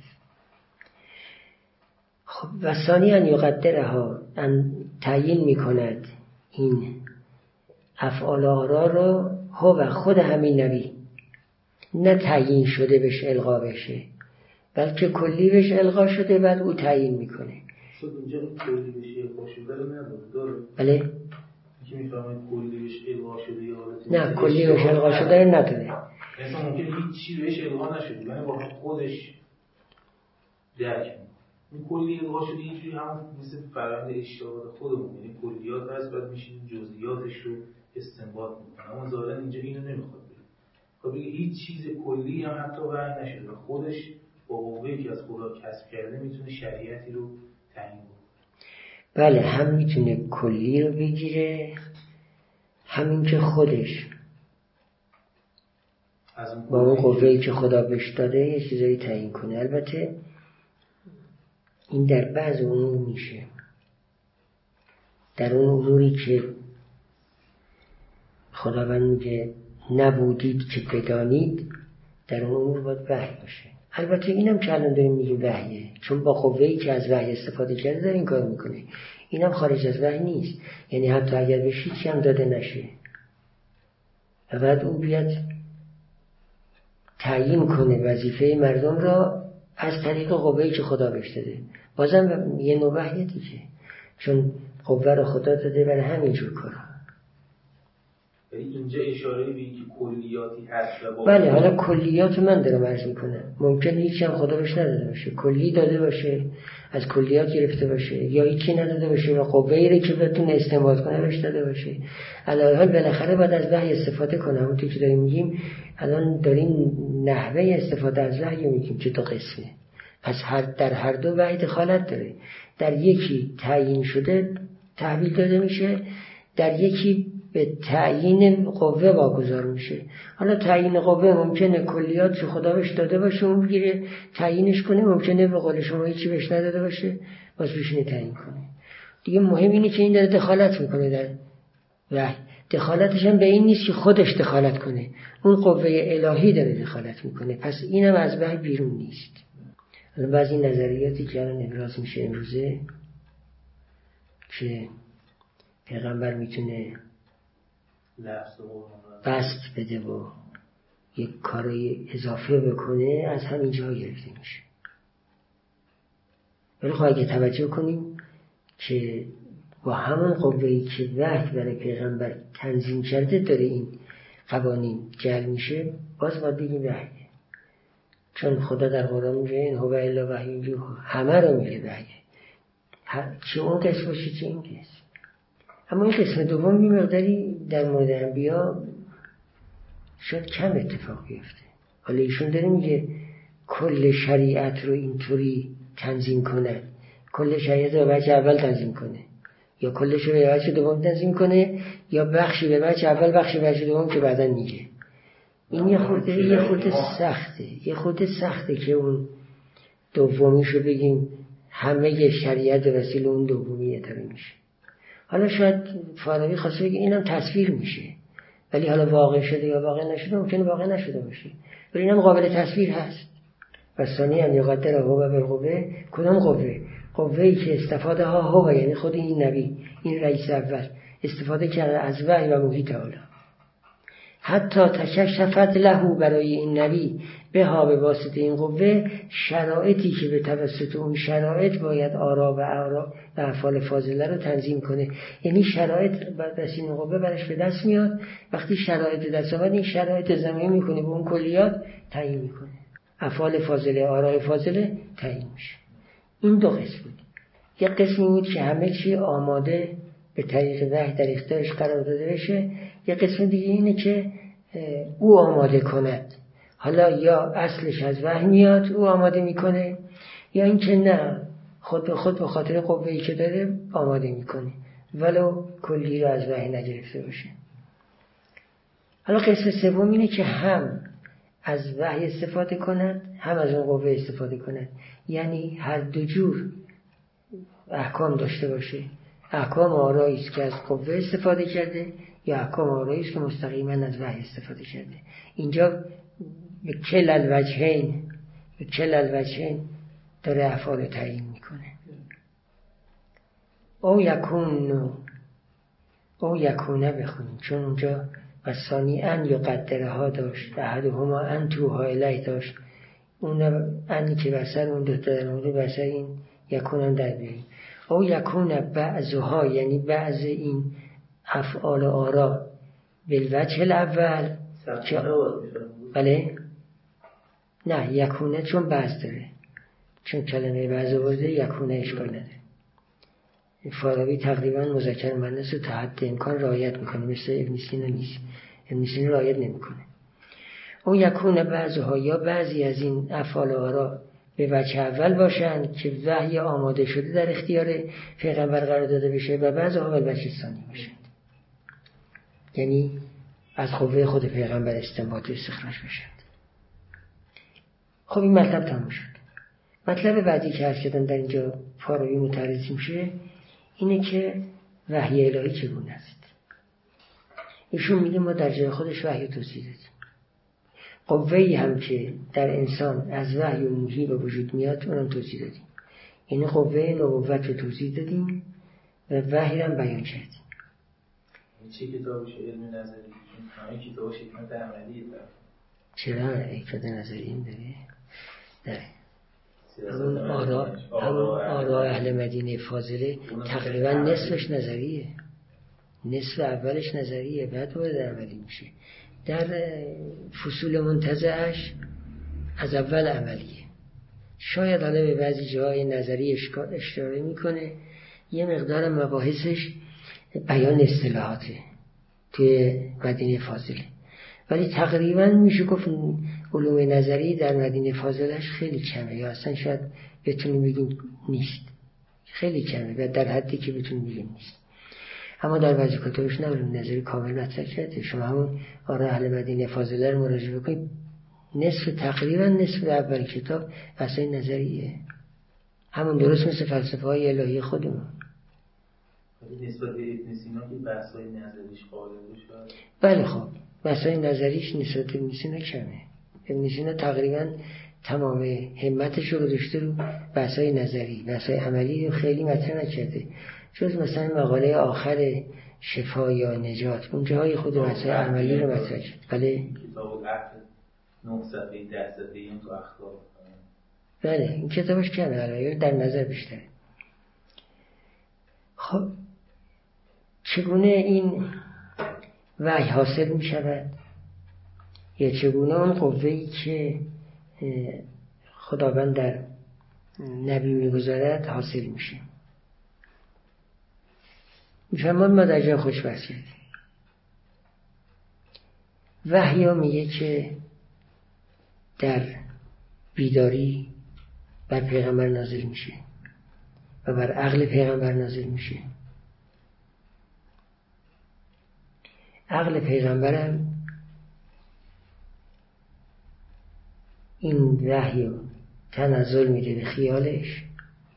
خب و ثانیاً یقدرها، تعیین میکند این افعال آرا رو هو خود همین نبی، نه تعیین شده بهش القا بشه، بلکه کلی بهش القا شده بعد او تعیین میکنه. شد اینجا این کلی بهش القا شده رو نداره؟ بله؟ که میفهمه کلی بهش القا شده یا حالتی؟ نه، کلی بهش القا شده رو نداره. مثلا ممکن هیچ چی بهش القا نشده، یعنی با خودش درک میکنه. این کلی القا شده اینجوری همون مثل فرآیند اشتهاد خودمون، یعنی کلیات هست بعد میشین جزئیاتش رو استنباط میکنه. اما ظاهرا اینجا اینو نمیخواد بگه. خب بگه هیچ چیز کلی هم حتی وحی نشده و خودش با قوه‌ای که از خدا کسب کرده میتونه شریعتی رو تعیین کنه. بله، هم میتونه کلی رو بگیره، همین که خودش با اون قوه‌ای که خدا بهش داده یه چیزایی تعیین کنه. البته این در بعض امور میشه، در اون اموری که خداوند میگه نبودید که بدانید، در اون امور باید وحی باشه. البته اینم که الان داریم میگیم وحیه، چون با قوه‌ای که از وحی استفاده کرده داره این کار میکنه. اینم خارج از وحی نیست، یعنی حتی اگر به هیچی هم داده نشه و بعد اون بیاد تعیین کنه وظیفه مردم را از طریق قوه‌ای که خدا بهش داده، بازم یه نوع وحیه دیگه، چون قوه رو خدا داده برای همینجور کارا. اینجا اشاره به اینکه کلیاتی هست و بله، حالا کلیات من دارم عرض میکنم، ممکن هیچی هم خدا بهش نداده باشه، کلی داده باشه، از کلیات گرفته باشه، یا هیچی نداده باشه و قوه‌ای رو که بتونه استنباط کنه بهش داده باشه. علاوه حال بالاخره باید از وحی استفاده کنه. اون که داریم میگیم الان داریم نحوه استفاده از وحی میگیم که دو قسمه، پس در هر دو وحی دخالت داره. در یکی تعیین شده تحویل داده میشه، در یکی به تعیین قوه واگذار میشه. حالا تعیین قوه ممکنه کلیات رو خدا بهش داده باشه اون بگیره تعیینش کنه، ممکنه به قول شما هیچی بهش نداده باشه باز بشینه تعیین کنه. دیگه مهم اینه که این داره دخالت میکنه در وحی. دخالتش هم به این نیست که خودش دخالت کنه، اون قوه الهی داره دخالت میکنه، پس اینم از وحی بیرون نیست. حالا بعضی نظریاتی که الان ابراز میشه امروزه که پیغمبر میتونه بست بده و یک کاری اضافه بکنه از همین جا گرفته میشه. ولی خب اگه توجه کنیم که با همون قوه‌ای که وحی برای پیغمبر تنظیم کرده داره این قوانین جعل میشه، باز باید بگیم وحیه، چون خدا در قرآن میگه این هو الا وحی یوحی، همه رو میگه وحیه، چه اون قسم باشه چه این قسم. اما این قسم دوم بی مقداری در مورد انبیا شاید کم اتفاق بیفته. حالا ایشون داره میگه کل شریعت رو اینطوری تنظیم کنه، کل شریعت رو به وجه اول تنظیم کنه، یا کلش رو به وجه دوم تنظیم کنه، یا بخشی به وجه اول بخشی به وجه دوم که بعداً میگه. این یه خورده سخته که اون دومیشو بگیم همه شریعت وسیله اون دومی اتباع میشه. حالا شاید فارابی خواسته بگه اینم تصویر میشه، ولی حالا واقع شده یا واقع نشده ممکنه واقع نشده باشه، ولی اینم قابل تصویر هست. و ثانیاً یقدر هو بالقوه، کدام قوه؟ قوه‌ای که استفاده ها هو، یعنی خود این نبی، این رئیس اول استفاده کرده از وحی و محیط اعلی، حتی تکشفت له، برای این نبی به ها به واسطه این قوه شرایطی که به توسط اون شرایط باید آرا و افعال فاضله رو تنظیم کنه. یعنی شرایط بعد از این قوه برش به دست میاد، وقتی شرایط دست آمد این شرایط زمین میکنه به اون کلیات تعیین میکنه، افعال فاضله آرای فاضله تعیین میشه. این دو قسم بود. یک قسمی بود که همه چی آماده به طریق وحی در اختیارش قرار داده بشه. یک قسم دیگه اینه که او آماده کند. حالا یا اصلش از وحی میاد او آماده میکنه، یا اینکه نه، خود به خود به خاطر قوه‌ای که داره آماده میکنه ولو کلی رو از وحی نگرفته باشه. حالا قسم سوم اینه که هم از وحی استفاده کند هم از اون قوه استفاده کند، یعنی هر دو جور احکام داشته باشه. احکام آرایی است که از قوه استفاده کرده یا احکام آرایی است که مستقیما از وحی استفاده کرده. اینجا به کل الوجهین داره افعال تعیین میکنه. او یکونه بخونیم، چون اونجا و ثانی ان یا قدره ها داشت، احدهما ان توها الیه داشت. اون انی که بسر اون دو در مورد بسر این یکونن در بیاریم. او یکونه بعضها، یعنی بعض این افعال آرا بالوجه الاول. بله نه، یکونه چون بعض داره، چون کلمه بعض آورده یکونه اشکال نداره. فارابی تقریبا مذکر مؤنث رو تا حد امکان رعایت میکنه، مثل ابن سینا نیست. ابن سینا رعایت نمیکنه. اون یکونه بعضها، یا بعضی از این افعال آرا به وجه اول باشند که وحی آماده شده در اختیار پیغمبر قرار داده بشه، و بعضها به وجه ثانی باشند، یعنی از قوه خود پیغمبر استنباط و استخراج بشند. خب این مطلب تموم شد. مطلب بعدی که عرض کردم در اینجا فارابی متعرض میشه اینه که وحی الهی چگونه است. ایشون میگه ما در جای خودش وحی توضیح دادیم. قوه‌ای هم که در انسان از وحی و موحی به وجود میاد اونم توضیح دادیم. این قوه نبوت رو توضیح دادیم و وحی رو بیان کردیم. چه کتابش علم نظری؟ همه کتابش حکمت عملیه داره. چرا حکمت نظری این داره؟ همون آراء اهل مدینه فاضله تقریبا نصفش نظریه، نصف اولش نظریه، بعد باید عملی میشه. در فصول منتزعش از اول عملیه. شاید حالا به بعضی جاهای نظری اشاره میکنه، یه مقدار مباحثش بیان اصطلاحاته توی مدینه فاضله، ولی تقریبا میشه گفت علوم نظری در مدینه فاضلش خیلی کمه، یا اصلا شاید بتونیم بگیم نیست، خیلی کمه و در حدی که بتونیم بگیم نیست. اما در بعضی کتابش نه علوم نظری کامل مطرح کرده. شما همون آراء اهل مدینه فاضله رو مراجعه بکنید، تقریبا نصف اول کتاب بحثای نظریه، همون درست مثل فلسفه های الهی خودمون. نسبت به ابن سینا که بحثای نظریش قابل شد. بله خب بحثای نظریش نسبت به ابن سینا کمه. ابن سینا تقریبا تمام همتش رو داشته رو بحثای نظری، بحثای عملی رو خیلی مطرح نکرده، جز مثلا مقاله آخر شفا یا نجات، اونجاهای خود بحثای عملی رو مطرح کرد. بله کتاب العهد 9 صفحه 10 صفحه این تو اخلاق. بله این کتابش کمه، علاوه در نظر بیشتره. خب چگونه این وحی حاصل می شود، یا چگونه اون قوه‌ای که خداوند در نبی می گذارد حاصل میشه؟ میفرمان ما در جای خوش بحث کردیم. وحی ها میگه که در بیداری بر پیغمبر نازل میشه و بر عقل پیغمبر نازل میشه. عقل پیغمبرم این وحی رو تنزل میده به خیالش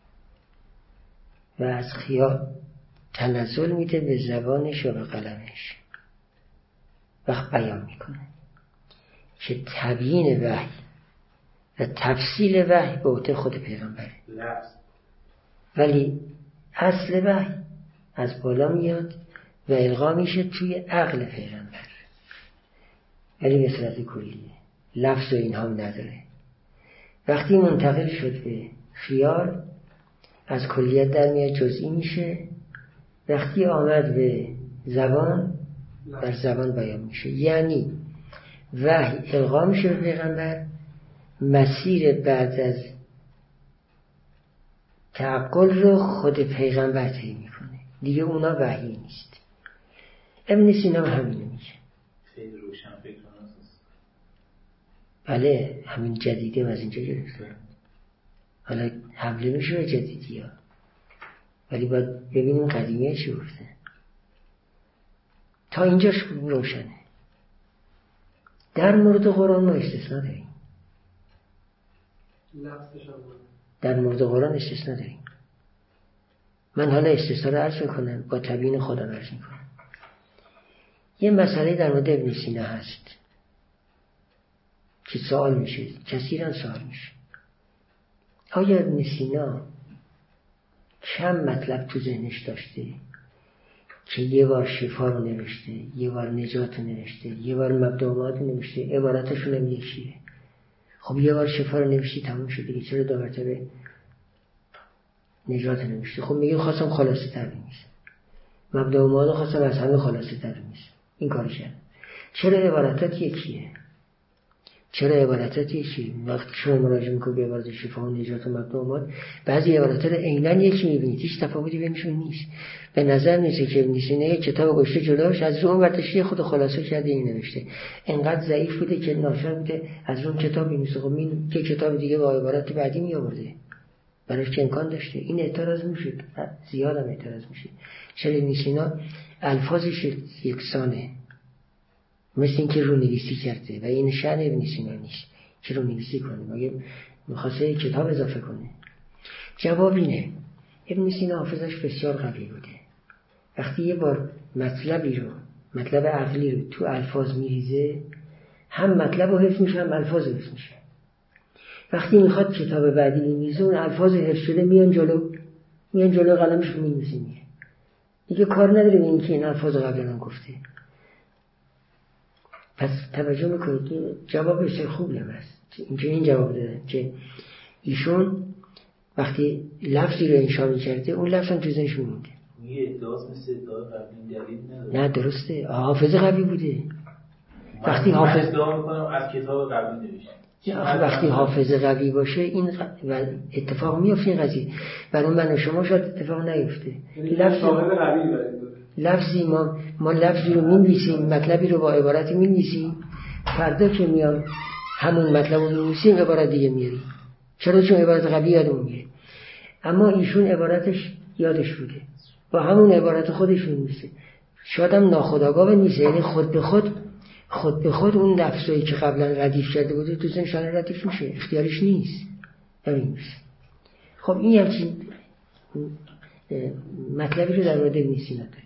و از خیال تنزل میده به زبانش و به قلمش و بیان میکنه که تبیین وحی و تفصیل وحی به عهده خود پیغمبره، ولی اصل وحی از بالا میاد و القا میشه توی عقل پیغمبر، ولی به صورت کلیه، لفظ و اینها هم نداره. وقتی منتقل شد به خیال از کلیت در میاد جزئی میشه، وقتی آمد به زبان در زبان بیان میشه. یعنی وحی القا میشه به پیغمبر، مسیر بعد از تعقل رو خود پیغمبر طی میکنه، دیگه اونا وحی نیست. ابن سینا همینو میگه. خیلی روشن فکرانه است. بله همین جدیدی از اینجا گرفته. حالا حمله میشه به جدیدی ها، ولی باید ببینیم قدیمیه چی گفته. تا اینجاش روشنه. در مورد قرآن ما استثناء داریم. در مورد قرآن استثناء داریم. من حالا استثناء رو عرض میکنم، با تبیین خودم عرض میکنم. یه مسئله در مورد ابن سینا هست که سوال میشه، کثیرا سوال میشه. آیا ابن سینا چند مطلب تو ذهنش داشته که یه بار شفا رو نوشته، یه بار نجات رو نوشته، یه بار مبدوعات رو نوشته، عبارتشون هم یکیه؟ خب یه بار شفا رو نوشتی تموم شد دیگه، چرا دو مرتبه نجات رو نوشته؟ خب میگه خواستم خلاصه تر بنویسم، مبدوعات رو خواستم از همه خلاصه تر بنویسم، این کار کرد. چرا عبارتات یکیه؟ چرا عبارتات یکیه؟ وقتی شما مراجعه میکنید به عبارت شفا و نجات و مبدوعات، بعضی عبارتات عیناً یکی میبینید، هیچ تفاوتی بینشون نیست. به نظر میسه که ابن سینا یک کتاب گشته جداش، از رو اون ورتشی خود خلاصه کرده این نوشته. انقدر ضعیف بوده که ناشر بوده از اون کتاب بنویسه. خب این که کتاب دیگه با عبارت بعدی می آورده، براش که امکان داشته. این اعتراض میشه، زیاد هم اعتراض میشه. چرا ابن سینا الفاظش یکسانه، مثل این که رونویسی کرده و این شأن ابن سینا نیست که رونویسی کنه، مگه میخواسته کتاب اضافه کنه؟ جواب اینه ابن سینا حافظش بسیار قوی بوده. وقتی یه بار مطلبی رو، مطلب عقلی رو تو الفاظ میریزه، هم مطلب رو حفظ میشه هم الفاظ حفظ میشه. وقتی میخواد کتاب بعدی بنویسه، اون الفاظ حفظ شده میان جلو قلمش رو می‌نویسه، دیگه کار نداره به این که این الفاظ قبلا گفته. پس توجه میکنید که جواب بسیار خوبی هم هست. این جواب داده که ایشون وقتی لفظی رو انشا می‌کرده اون لفظ هم تو ذهنش میمونده. یه ادعاست مثل ادعای قبلی دلیل نداره. نه درسته، حافظه قوی بوده. وقتی حافظه ادعا میکنم از کتاب قبلی نوشته. وقتی حافظه قوی باشه این اتفاق میفته. این قضیه برای من و شما شاید اتفاق نیفته. لفظی ما لفظی رو می‌نویسیم، مطلبی رو با عبارتی می‌نویسیم، فردا که میام همون مطلب رو می‌نویسیم عبارت دیگه میاریم. چرا؟ چون عبارت قوی یادمون میاد. اما ایشون عبارتش یادش بوده، با همون عبارت خودش می‌نویسه. شاید هم ناخودآگاه بنویسه، یعنی خود به خود اون لفظایی که قبلا ردیف کرده بوده تو ذهنشان ردیف میشه، اختیارش نیست. همین. خب این همچین مطلبی رو در مورد ابن سینا داره.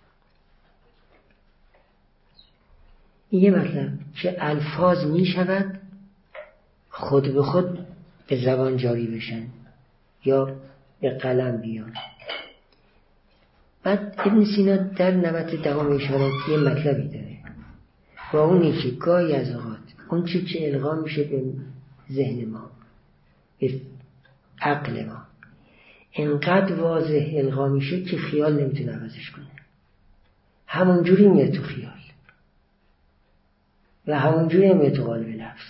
این یه مطلب که الفاظ می شود خود به خود به زبان جاری بشن یا به قلم بیان. بعد ابن سینا در نوبت دوام اشاره یه مطلبی داره، و اونی که گاهی از اوقات اون چی که القا میشه به ذهن ما، به عقل ما، انقدر واضح القا میشه که خیال نمیتونه عوضش کنه، همونجوری میاد تو خیال و همونجوری میاد تو قالب لفظ.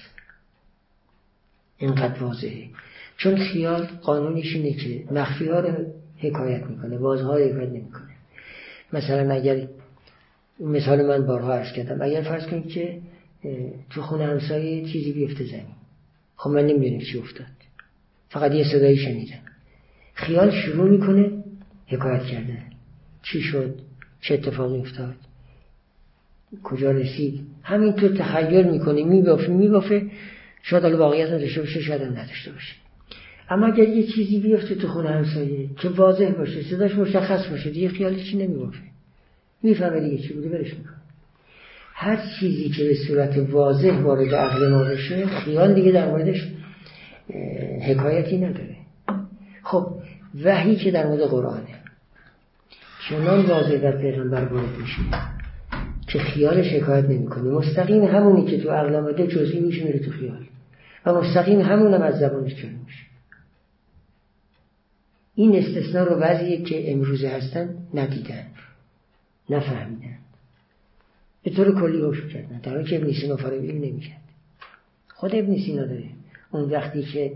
اینقدر واضحه، چون خیال قانونش اینه که مخفی ها رو حکایت میکنه، واضح ها رو حکایت نمیکنه. مثلا اگر مثال من بارها عرض کردم، اگر فرض کنید که تو خونه همسایه چیزی بیفته زمین، خب من نمیدونم چی افتاد، فقط یه صدایی شنیدم، خیال شروع میکنه حکایت کردن، چی شد، چه اتفاقی افتاد، کجا رسید، همین تو تخیل میکنه، میبافه، شاید الان واقعیت نداشته باشه، شاید هم نداشته باشه. اما اگر یه چیزی بیفته تو خونه همسایه که واضح باشه، صداش مشخص باشه، دیگه خیالش چی نمیبافه، میفهمه دیگه چی بوده، برش میکنه. هر چیزی که به صورت واضح وارد عقل ما بشه، خیال دیگه در موردش حکایتی نداره. خب وحی که در مورد قرآنه چنان واضح در پیغمبر وارد میشه که خیالش حکایت نمیکنه، مستقیم همونی که تو عقل آمده جزئی میشه میره تو خیال، و مستقیم همونم از زبانش جاری میشه. این استثناء رو بعضی که امروزه هستن ندیدن، نفهمیدن، به طور کلی روشن کردن، در حالی که ابن سینا فارابی نمیکرد. خود ابن سینا داره اون وقتی که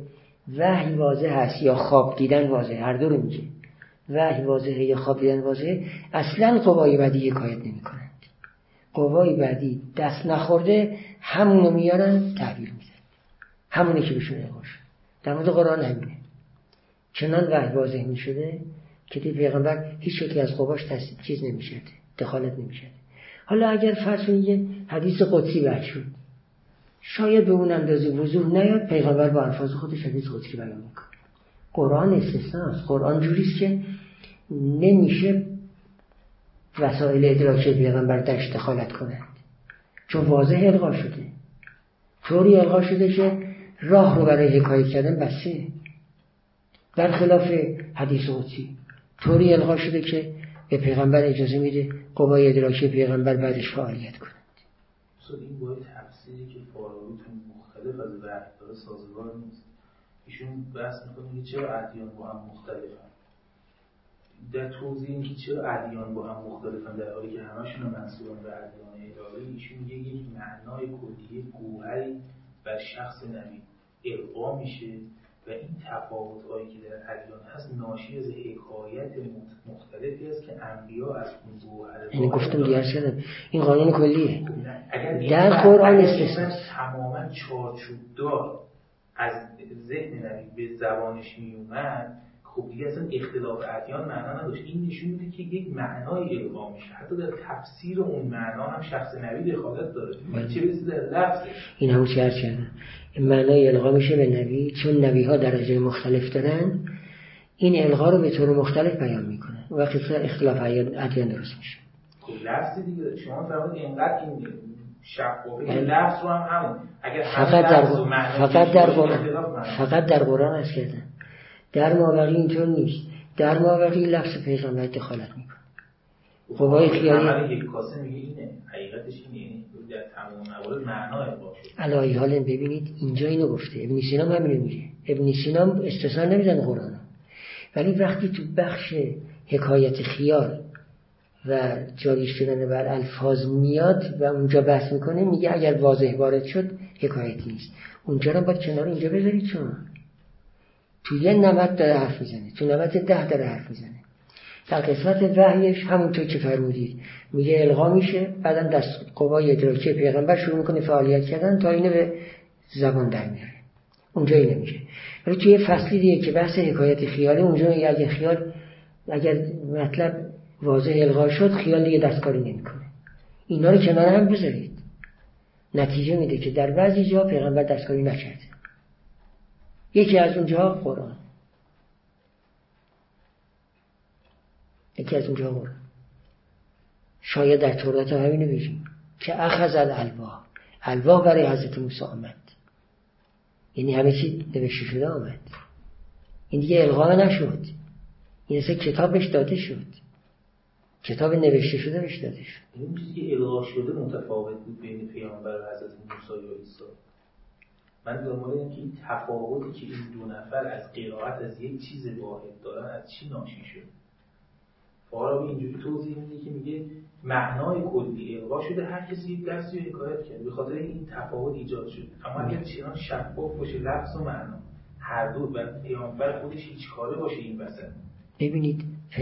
وحی واضح هست یا خواب دیدن واضح، هر دو رو میگه. وحی واضحه یا خواب دیدن واضحه، اصلا قوای بعدی حکایت نمی کنند. قوای بعدی دست نخورده همونو میارن تعبیر میزن، همونی که بهشون القا شد. در مورد قرآن همینه، چنان وحی واضح میشده که دی پیغمبر هیچ شکلی از قواش چیز نمیشد، دخالت نمیشد. حالا اگر فرض کنید حدیث قدسی وحی شد، شاید به اون اندازه وضوح نیاد، پیغمبر با الفاظ خودش حدیث قدسی بیان میکنه. قرآن استثناست. قرآن جوریست که نمیشه وسایل ادراکی پیغمبر درش دخالت کنند، چون واضح القا شده، طوری القا شده که راه رو برای حکایت کردن بسه. برخلاف حدیث قدسی طوری القا شده که به پیغمبر اجازه میده قوای ادراکی پیغمبر بعدش فعالیت کنند. این باید تفسیری که فارابی تو مختلف از وحی داره سازگار نیست. ایشون بحث میکنه که چرا ادیان با هم مختلفن، در توضیح اینکه چرا ادیان با هم مختلفن در حالی که همشون منسوبن به ادیان الهی، ایشون میگه یک معنای کلی گوهری بر شخص نبی القا میشه و این تفاوت‌هایی که در ادیان هست ناشی از حکایت مختلفی است که انبیا از اون گوهر یعنی گفتم دیگر شدم این قانون کلیه. اگر در قرآن استثناء تماما چارچوب‌دار از ذهن نبی به زبانش میومد، خب دیگه اصلا اختلاف ادیان معنا نداشت. این نشون میده که یک معنای القا میشه، حتی در تفسیر اون معنا هم شخص نبی دخالت داره، چه برسه در لفظش. این همون چه عرض کردم، معنای القا میشه به نبی، چون نبی ها درجه مختلف دارن، این القا رو به طور مختلف بیان میکنن، وقتی اختلاف ادیان درست میشه. خب لفظی دیگه شما فرمودید اینقدر این شفافه که لفظ رو هم همون، اگر فقط در قرآن هست کردن، در مابقی اینطور نیست. در مابقی لفظ پیغمبر دخالت میکنه. قوای خیالی عمل یک کاسه میگه اینه، حقیقتش اینه، یعنی در تمام موارد معنا القا شده. علایه حال ببینید اینجا اینو گفته، ابن سینا هم همینو میگه. ابن سینا استثنا نمیزنه قرآن، ولی وقتی تو بخش حکایت خیال و جاری شدن بر الفاظ میاد و اونجا بحث میکنه، میگه اگر واضح وارد شد حکایتی نیست. اونجا رو باید کنار اینجا بذارید، چون تو یه نمط داره حرف میزنه، تو نمط 10 داره حرف میزنه. در قسمت وحیش همونطور که فرمودید میگه القا میشه، بعدم دست قوای ادراکی پیغمبر شروع میکنه فعالیت کردن تا اینو به زبان در میاره. اونجا اینه میشه. ولی توی فصلی دیگه که بحث حکایت خیاله، اونجا اگر مطلب واضح القا شد، خیال دیگه دستکاری نمیکنه. اینا رو کنار هم بذارید، نتیجه میده که در بعضی جا پیغمبر دستکاری نکرده. یکی از اونجا قرآن، شاید در تورات هم همینو بگیم که اخذ الالواح برای حضرت موسی آمد، یعنی همه چی نوشته شده آمد. این دیگه القا نشد، این اصلا کتاب بهش داده شد، کتاب نوشته شده بهش داده شد. این چیزی که القا شده متفاوت بود بین پیامبر و حضرت موسی و عیسی. من دنبال اینم که این تفاوتی که این دو نفر از قرائت از یک چیز واحد دارن از چی ناشی شد. فارابی اینجوری توضیح میده که میگه معنای کلی القا شده، هر کسی یک لفظی رو حکایت کرد، به خاطر این تفاوت ایجاد شد. اما اگر چنان شفاف باشه لفظ و معنا هر دو و پیامبر خودش هیچ کاره باشه این وسط، ببینید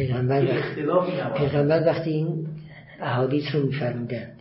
پیغمبر وقتی این احادیث رو میفرمودند،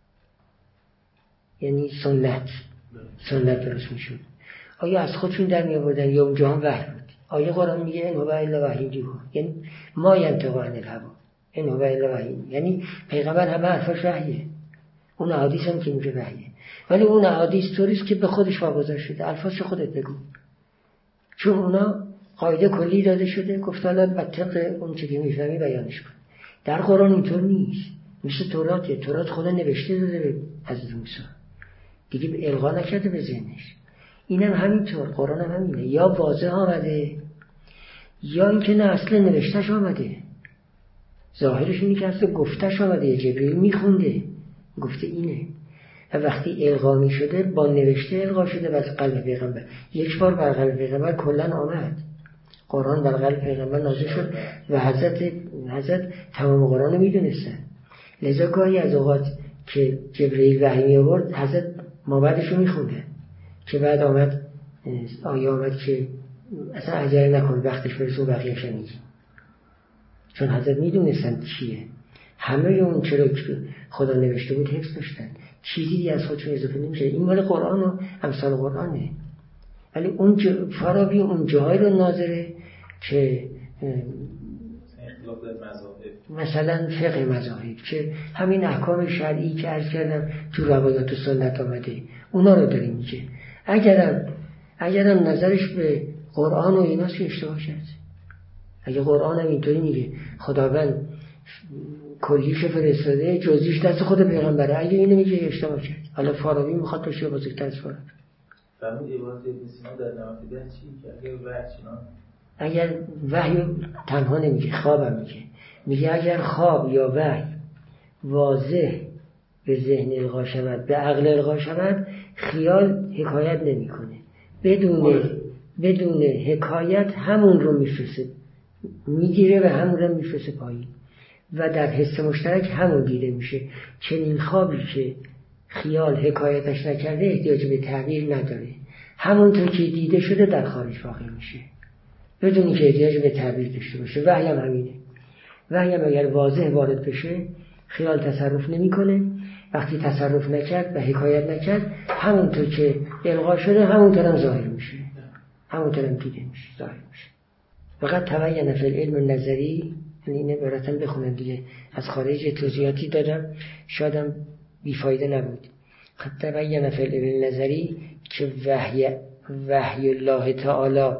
یعنی سنت درست میشد، آیا از خودشون در می آوردن یا اونجا هم وحی بود؟ آیه قرآن میگه ان هو الا وحی یوحی، یعنی ما ینطق عن الهوا، ان هو الا وحی، یعنی پیغمبر همه حرفاش وحیه، اون احادیث هم که میگه وحیه، ولی اون احادیث طوریست که به خودش واگذار شده، الفاظش خودت بگو، چون اونا قاعده کلی داده شده، گفت حالا بطبق اون چیزی که میفهمی بیانش کن. در قرآن اینطور نیست، مثل تورات خدا نوشته داده به حضرت موسی، دیگه القا نکرده به ذهنش. اینم همینطور، قرآن هم همینه، یا واضح آمده یا اینکه نه اصلا نوشتهش آمده، ظاهرش اینه که اصلا گفتهش آمده، جبریل میخونده گفته اینه، و وقتی القا می شده با نوشته القا شده بر قلب پیغمبر. یک بار بر قلب پیغمبر کلن آمد، قرآن بر قلب پیغمبر نازل شد و حضرت تمام قرآن رو میدونستن، لذا گاهی از اوقات که جبریل وحی می آورد حضرت ما بعدش رو میخونده، که بعد آمد آیه آمد که اصلا عجله نکن وقتش برسه و بقیه‌اش میگی، چون حضرت میدونستن چیه. همه اون چرا خدا نوشته بود حفظ داشتن، چیزی از خودشون اضافه نمیشه. این مال قرآن و امثال قرآنه. ولی اون فارابی اون جاهای رو ناظره که مثلا فقه مذاهب، که همین احکام شرعی که عرض کردم تو روایات و سنت آمده اونا رو داریم میگه. اگرم نظرش به قرآن و ایناست که اشتباه شد. اگه قرآن هم اینطوری میگه خداوند کلیش فرستاده جزئیش دست خود پیغمبره، اگه اینو میگه اشتباه کرد. حالا فارابی میخواد بشه بزرگتر از فارابی. فهمید عبارت ابن سینا در نماده چی که اگر وحی تنها نمیگه، خوابم میگه اگر خواب یا وحی واضح به ذهن القا شود، به عقل القا شود، خیال حکایت نمیکنه، بدون حکایت همون رو میفرسه، میگیره و همون رو میفرسه پایین و در حس مشترک همون دیده میشه. چنین خوابی که خیال حکایتش نکرده احتیاج به تعبیر نداره، همونطور که دیده شده در خارج واقع میشه بدون که احتیاج به تعبیر داشته باشه. وحی هم همینه. وحی هم اگر واضح وارد بشه خیال تصرف نمیکنه، وقتی تصرف نکرد و حکایت نکرد همونطور که القا شده همونطور هم ظاهر میشه، همونطور هم دیده میشه، ظاهر میشه. فقط تبین فی العلم النظری، یعنی اینه براتون بخونم دیگه، از خارج توضیحاتی دادم شایدم بیفایده نبود. قد تبین فی العلم النظری که وحی الله تعالی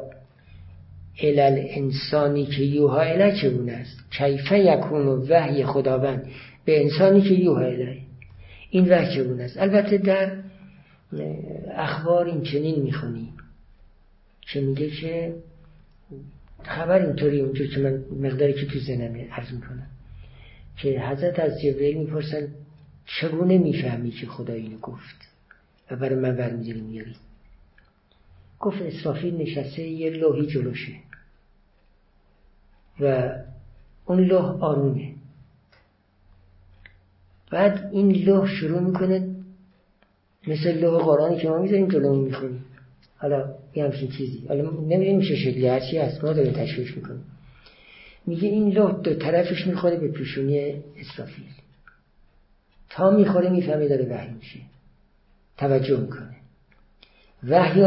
الانسانی که یوها الیه چگونه است؟ کیف یکون وحی خداوند به انسانی که یوها الیه، این وحی چگونه است؟ البته در اخبار این چنین میخونی که میگه که خبر اینطوری، اونجور که من مقداری که تو ذهنم عرض میکنم، که حضرت از جبرئیل میپرسن چگونه میفهمی که خدا اینو گفت و برای من برمی‌داری میاری؟ گفت اسرافیل نشسته یه لوحی جلوشه و اون لوح آرومه، بعد این لوح شروع میکنه مثل لوح قرآنی که ما میذاریم جلومون میخونیم، حالا یه همچین چیزی، حالا نمیدونیم چه شکلی هرچی هست ما داریم تشریح میکنیم. میگه این لوح دو طرفش میخوره به پیشونی اسرافیل، تا میخوره میفهمه داره وحی میشه، توجه میکنه. وحی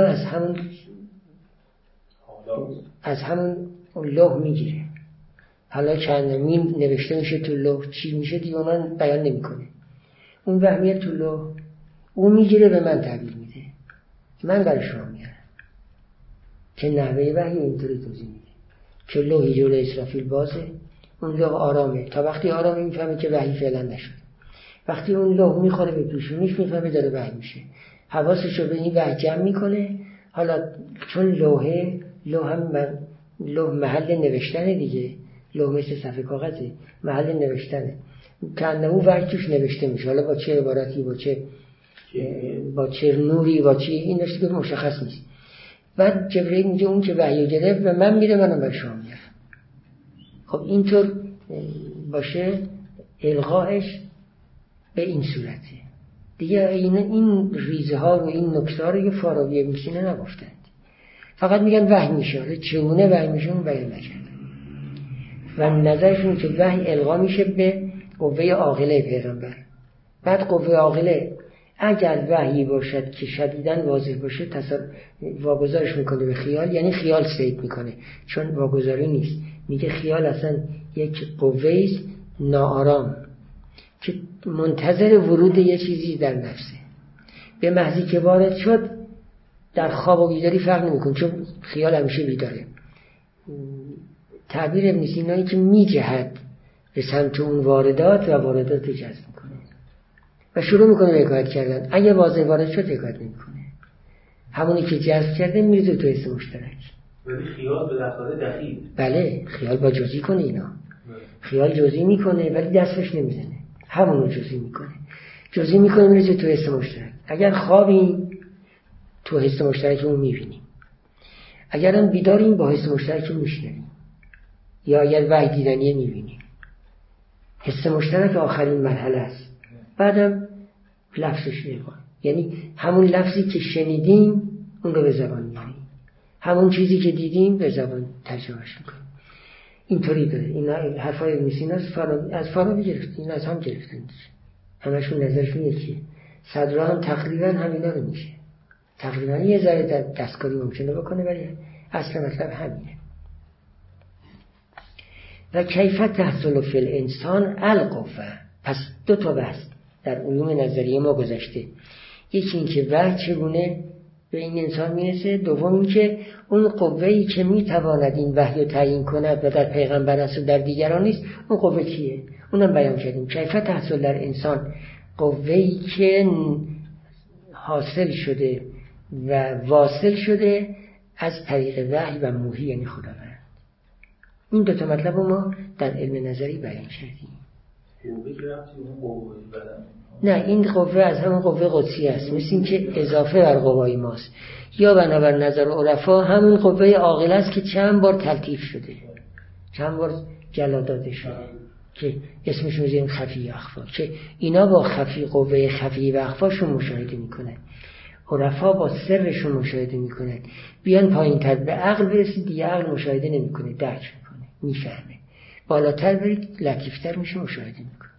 از همون لوح میگیره. حالا چند میم نوشته میشه تو لوح، چی میشه دیگه اونان بیان نمیکنه. اون وهمیت تو لوح اون میگیره به من تعبیر میده، من برای شما میارم که نحوه وحی اینطوری توضیح میده که لوحی جلوی اسرافیل بازه، اون لوح آرامه، تا وقتی آرامه میفهمه که وحی فعلا نشد. وقتی اون لوح میخوره به پیشونیش میفهمه داره وحی میشه، حواسش رو به این وحی جمع میکنه. حالا چون لوح محل نوشتنه دیگه، لوح مثل صفحه کاغذه، محل نوشتنه، کنه وحی توش نوشته میشه، حالا با چه عبارتی، با چه نوری، با چه، این دیگه مشخص نیست. بعد جبرئیل میگه اون که وحی گرفت و من میره منم به شما میارم. خب اینطور باشه القاش به این صورته دیگه. این ریزه ها و این نکته ها رو یه فارابی ابن سینا نگفتند، فقط میگن وحی میشه. چگونه وحی میشه اون بیان نکردن و نظرشون که وحی القا میشه به قوه عاقله پیغمبر. بعد قوه عاقله اگر وحی باشد که شدیداً واضح باشه واگذارش میکنه به خیال، یعنی خیال سید میکنه، چون واگذاری نیست. میگه خیال اصلا یک قوه است ناآرام که منتظر ورود یه چیزی در نفسه، به محضی که وارد شد در خواب و بیداری فرق نمیکنه، چون خیال همیشه بیداره. تعبیر ابن سینایی که میجهد به سمت اون واردات و واردات جذب میکنه و شروع میکنه به حکایت کردن. اگه واضح وارد شد حکایت نمیکنه، همونی که جذب کرده میرزه تو حس مشترک. ولی خیال به داخل دخیل، بله خیال با جزئی کنه، اینا خیال جزئی میکنه ولی دستش نمیزنه، همونو جزئی میکنه میرزه تو حس مشترک. اگر خوابیم تو حس مشترک اون میبینیم، اگرم بیداریم با حس مشترک میشنویم، یا اگر وحی دیدنیه میبینیم. حس مشترک آخرین مرحله است، بعدم لفظش میگن، یعنی همون لفظی که شنیدیم اون رو به زبان میاریم. همون چیزی که دیدیم به زبان ترجمهش میکنیم. اینطوری داره. اینا حرفای میسین از فارابی گرفتن، این از هم گرفتن، همشون نظرشون یکیه. صدرا هم تقریبا همینا رو میشه، تقریبا یه ذره در دستکاری ممکنه بکنه ولی اصلا مطلب همینه. و کیفیت تحصل فی الانسان القوه. پس دو تا بحث در علوم نظریه ما گذشته، یکی این که وحی چگونه به این انسان میرسه، دوم این که اون قوه‌ای که میتواند این وحی رو تعیین کند و در پیغمبر است و در دیگران نیست، اون قوه کیه؟ اونم بیان کردیم. کیفیت تحصل در انسان قوه‌ای که حاصل شده و واصل شده از طریق وحی و موحی، یعنی خداوند. این دو تا مطلب رو ما در علم نظری بیان کردیم. نه، این قوه از همون قوه قدسی است، مثل این که اضافه بر قوای ماست، یا بنابر نظر عرفا همون قوه عاقل است که چند بار تلطیف شده، چند بار جلا داده شده که اسمش میذاریم خفی و اخفا، که اینا با خفی، قوه خفی و اخفاشون مشاهده میکنن. عرفا با سرشون مشاهده میکنن. بیان پایین تر به عقل برسید دیگه عقل مشاهده نمیکنه، درک میکنه، میفهمه. بالاتر برید لطیفتر میشه، مشاهده میکنه.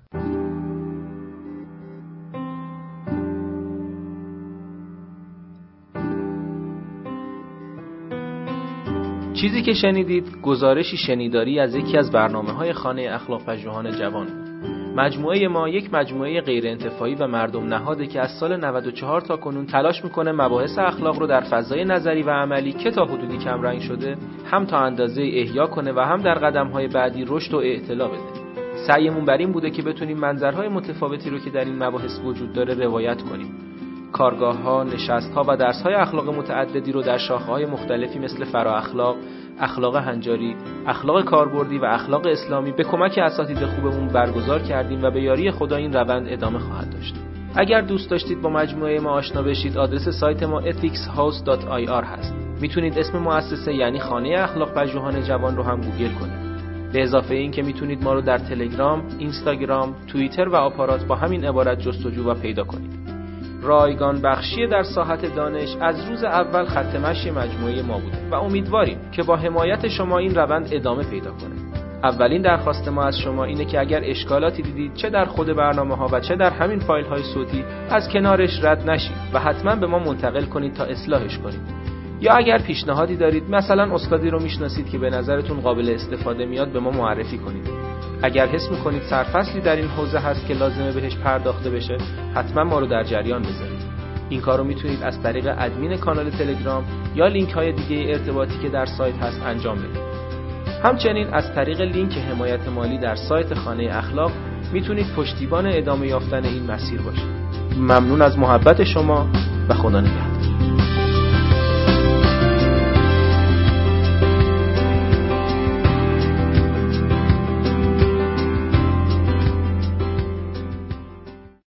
چیزی که شنیدید گزارشی شنیداری از یکی از برنامه‌های خانه اخلاق پژوهان جوان. مجموعه ما یک مجموعه غیر انتفاعی و مردم نهاده که از سال 94 تا کنون تلاش میکنه مباحث اخلاق رو در فضای نظری و عملی که تا حدودی کم رنگ شده هم تا اندازه احیا کنه و هم در قدم‌های بعدی رشد و اعتلا بده. سعیمون بر این بوده که بتونیم منظرهای متفاوتی رو که در این مباحث وجود داره روایت کنیم. کارگاه‌ها، نشست‌ها و درس‌های اخلاق متعددی رو در شاخه‌های مختلفی مثل فرا اخلاق، اخلاق هنجاری، اخلاق کاربردی و اخلاق اسلامی به کمک اساتید خوبمون برگزار کردیم و به یاری خدا این روند ادامه خواهد داشت. اگر دوست داشتید با مجموعه ما آشنا بشید، آدرس سایت ما ethicshouse.ir هست. میتونید اسم مؤسسه یعنی خانه اخلاق پژوهان جوان رو هم گوگل کنید. به اضافه این که میتونید ما رو در تلگرام، اینستاگرام، توییتر و آپارات با همین عبارت جستجو و پیدا کنید. رایگان بخشی در ساحت دانش از روز اول خط مشی مجموعه ما بوده و امیدواریم که با حمایت شما این روند ادامه پیدا کنه. اولین درخواست ما از شما اینه که اگر اشکالاتی دیدید چه در خود برنامه‌ها و چه در همین فایل‌های صوتی از کنارش رد نشید و حتما به ما منتقل کنید تا اصلاحش کنیم. یا اگر پیشنهادی دارید، مثلا استادی رو میشناسید که به نظرتون قابل استفاده میاد، به ما معرفی کنید. اگر حس میکنید سرفصلی در این حوزه هست که لازمه بهش پرداخته بشه، حتما ما رو در جریان بذارید. این کارو میتونید از طریق ادمین کانال تلگرام یا لینک های دیگه ارتباطی که در سایت هست انجام بدید. همچنین از طریق لینک حمایت مالی در سایت خانه اخلاق میتونید پشتیبان ادامه یافتن این مسیر باشید. ممنون از محبت شما و خدا نگهدار.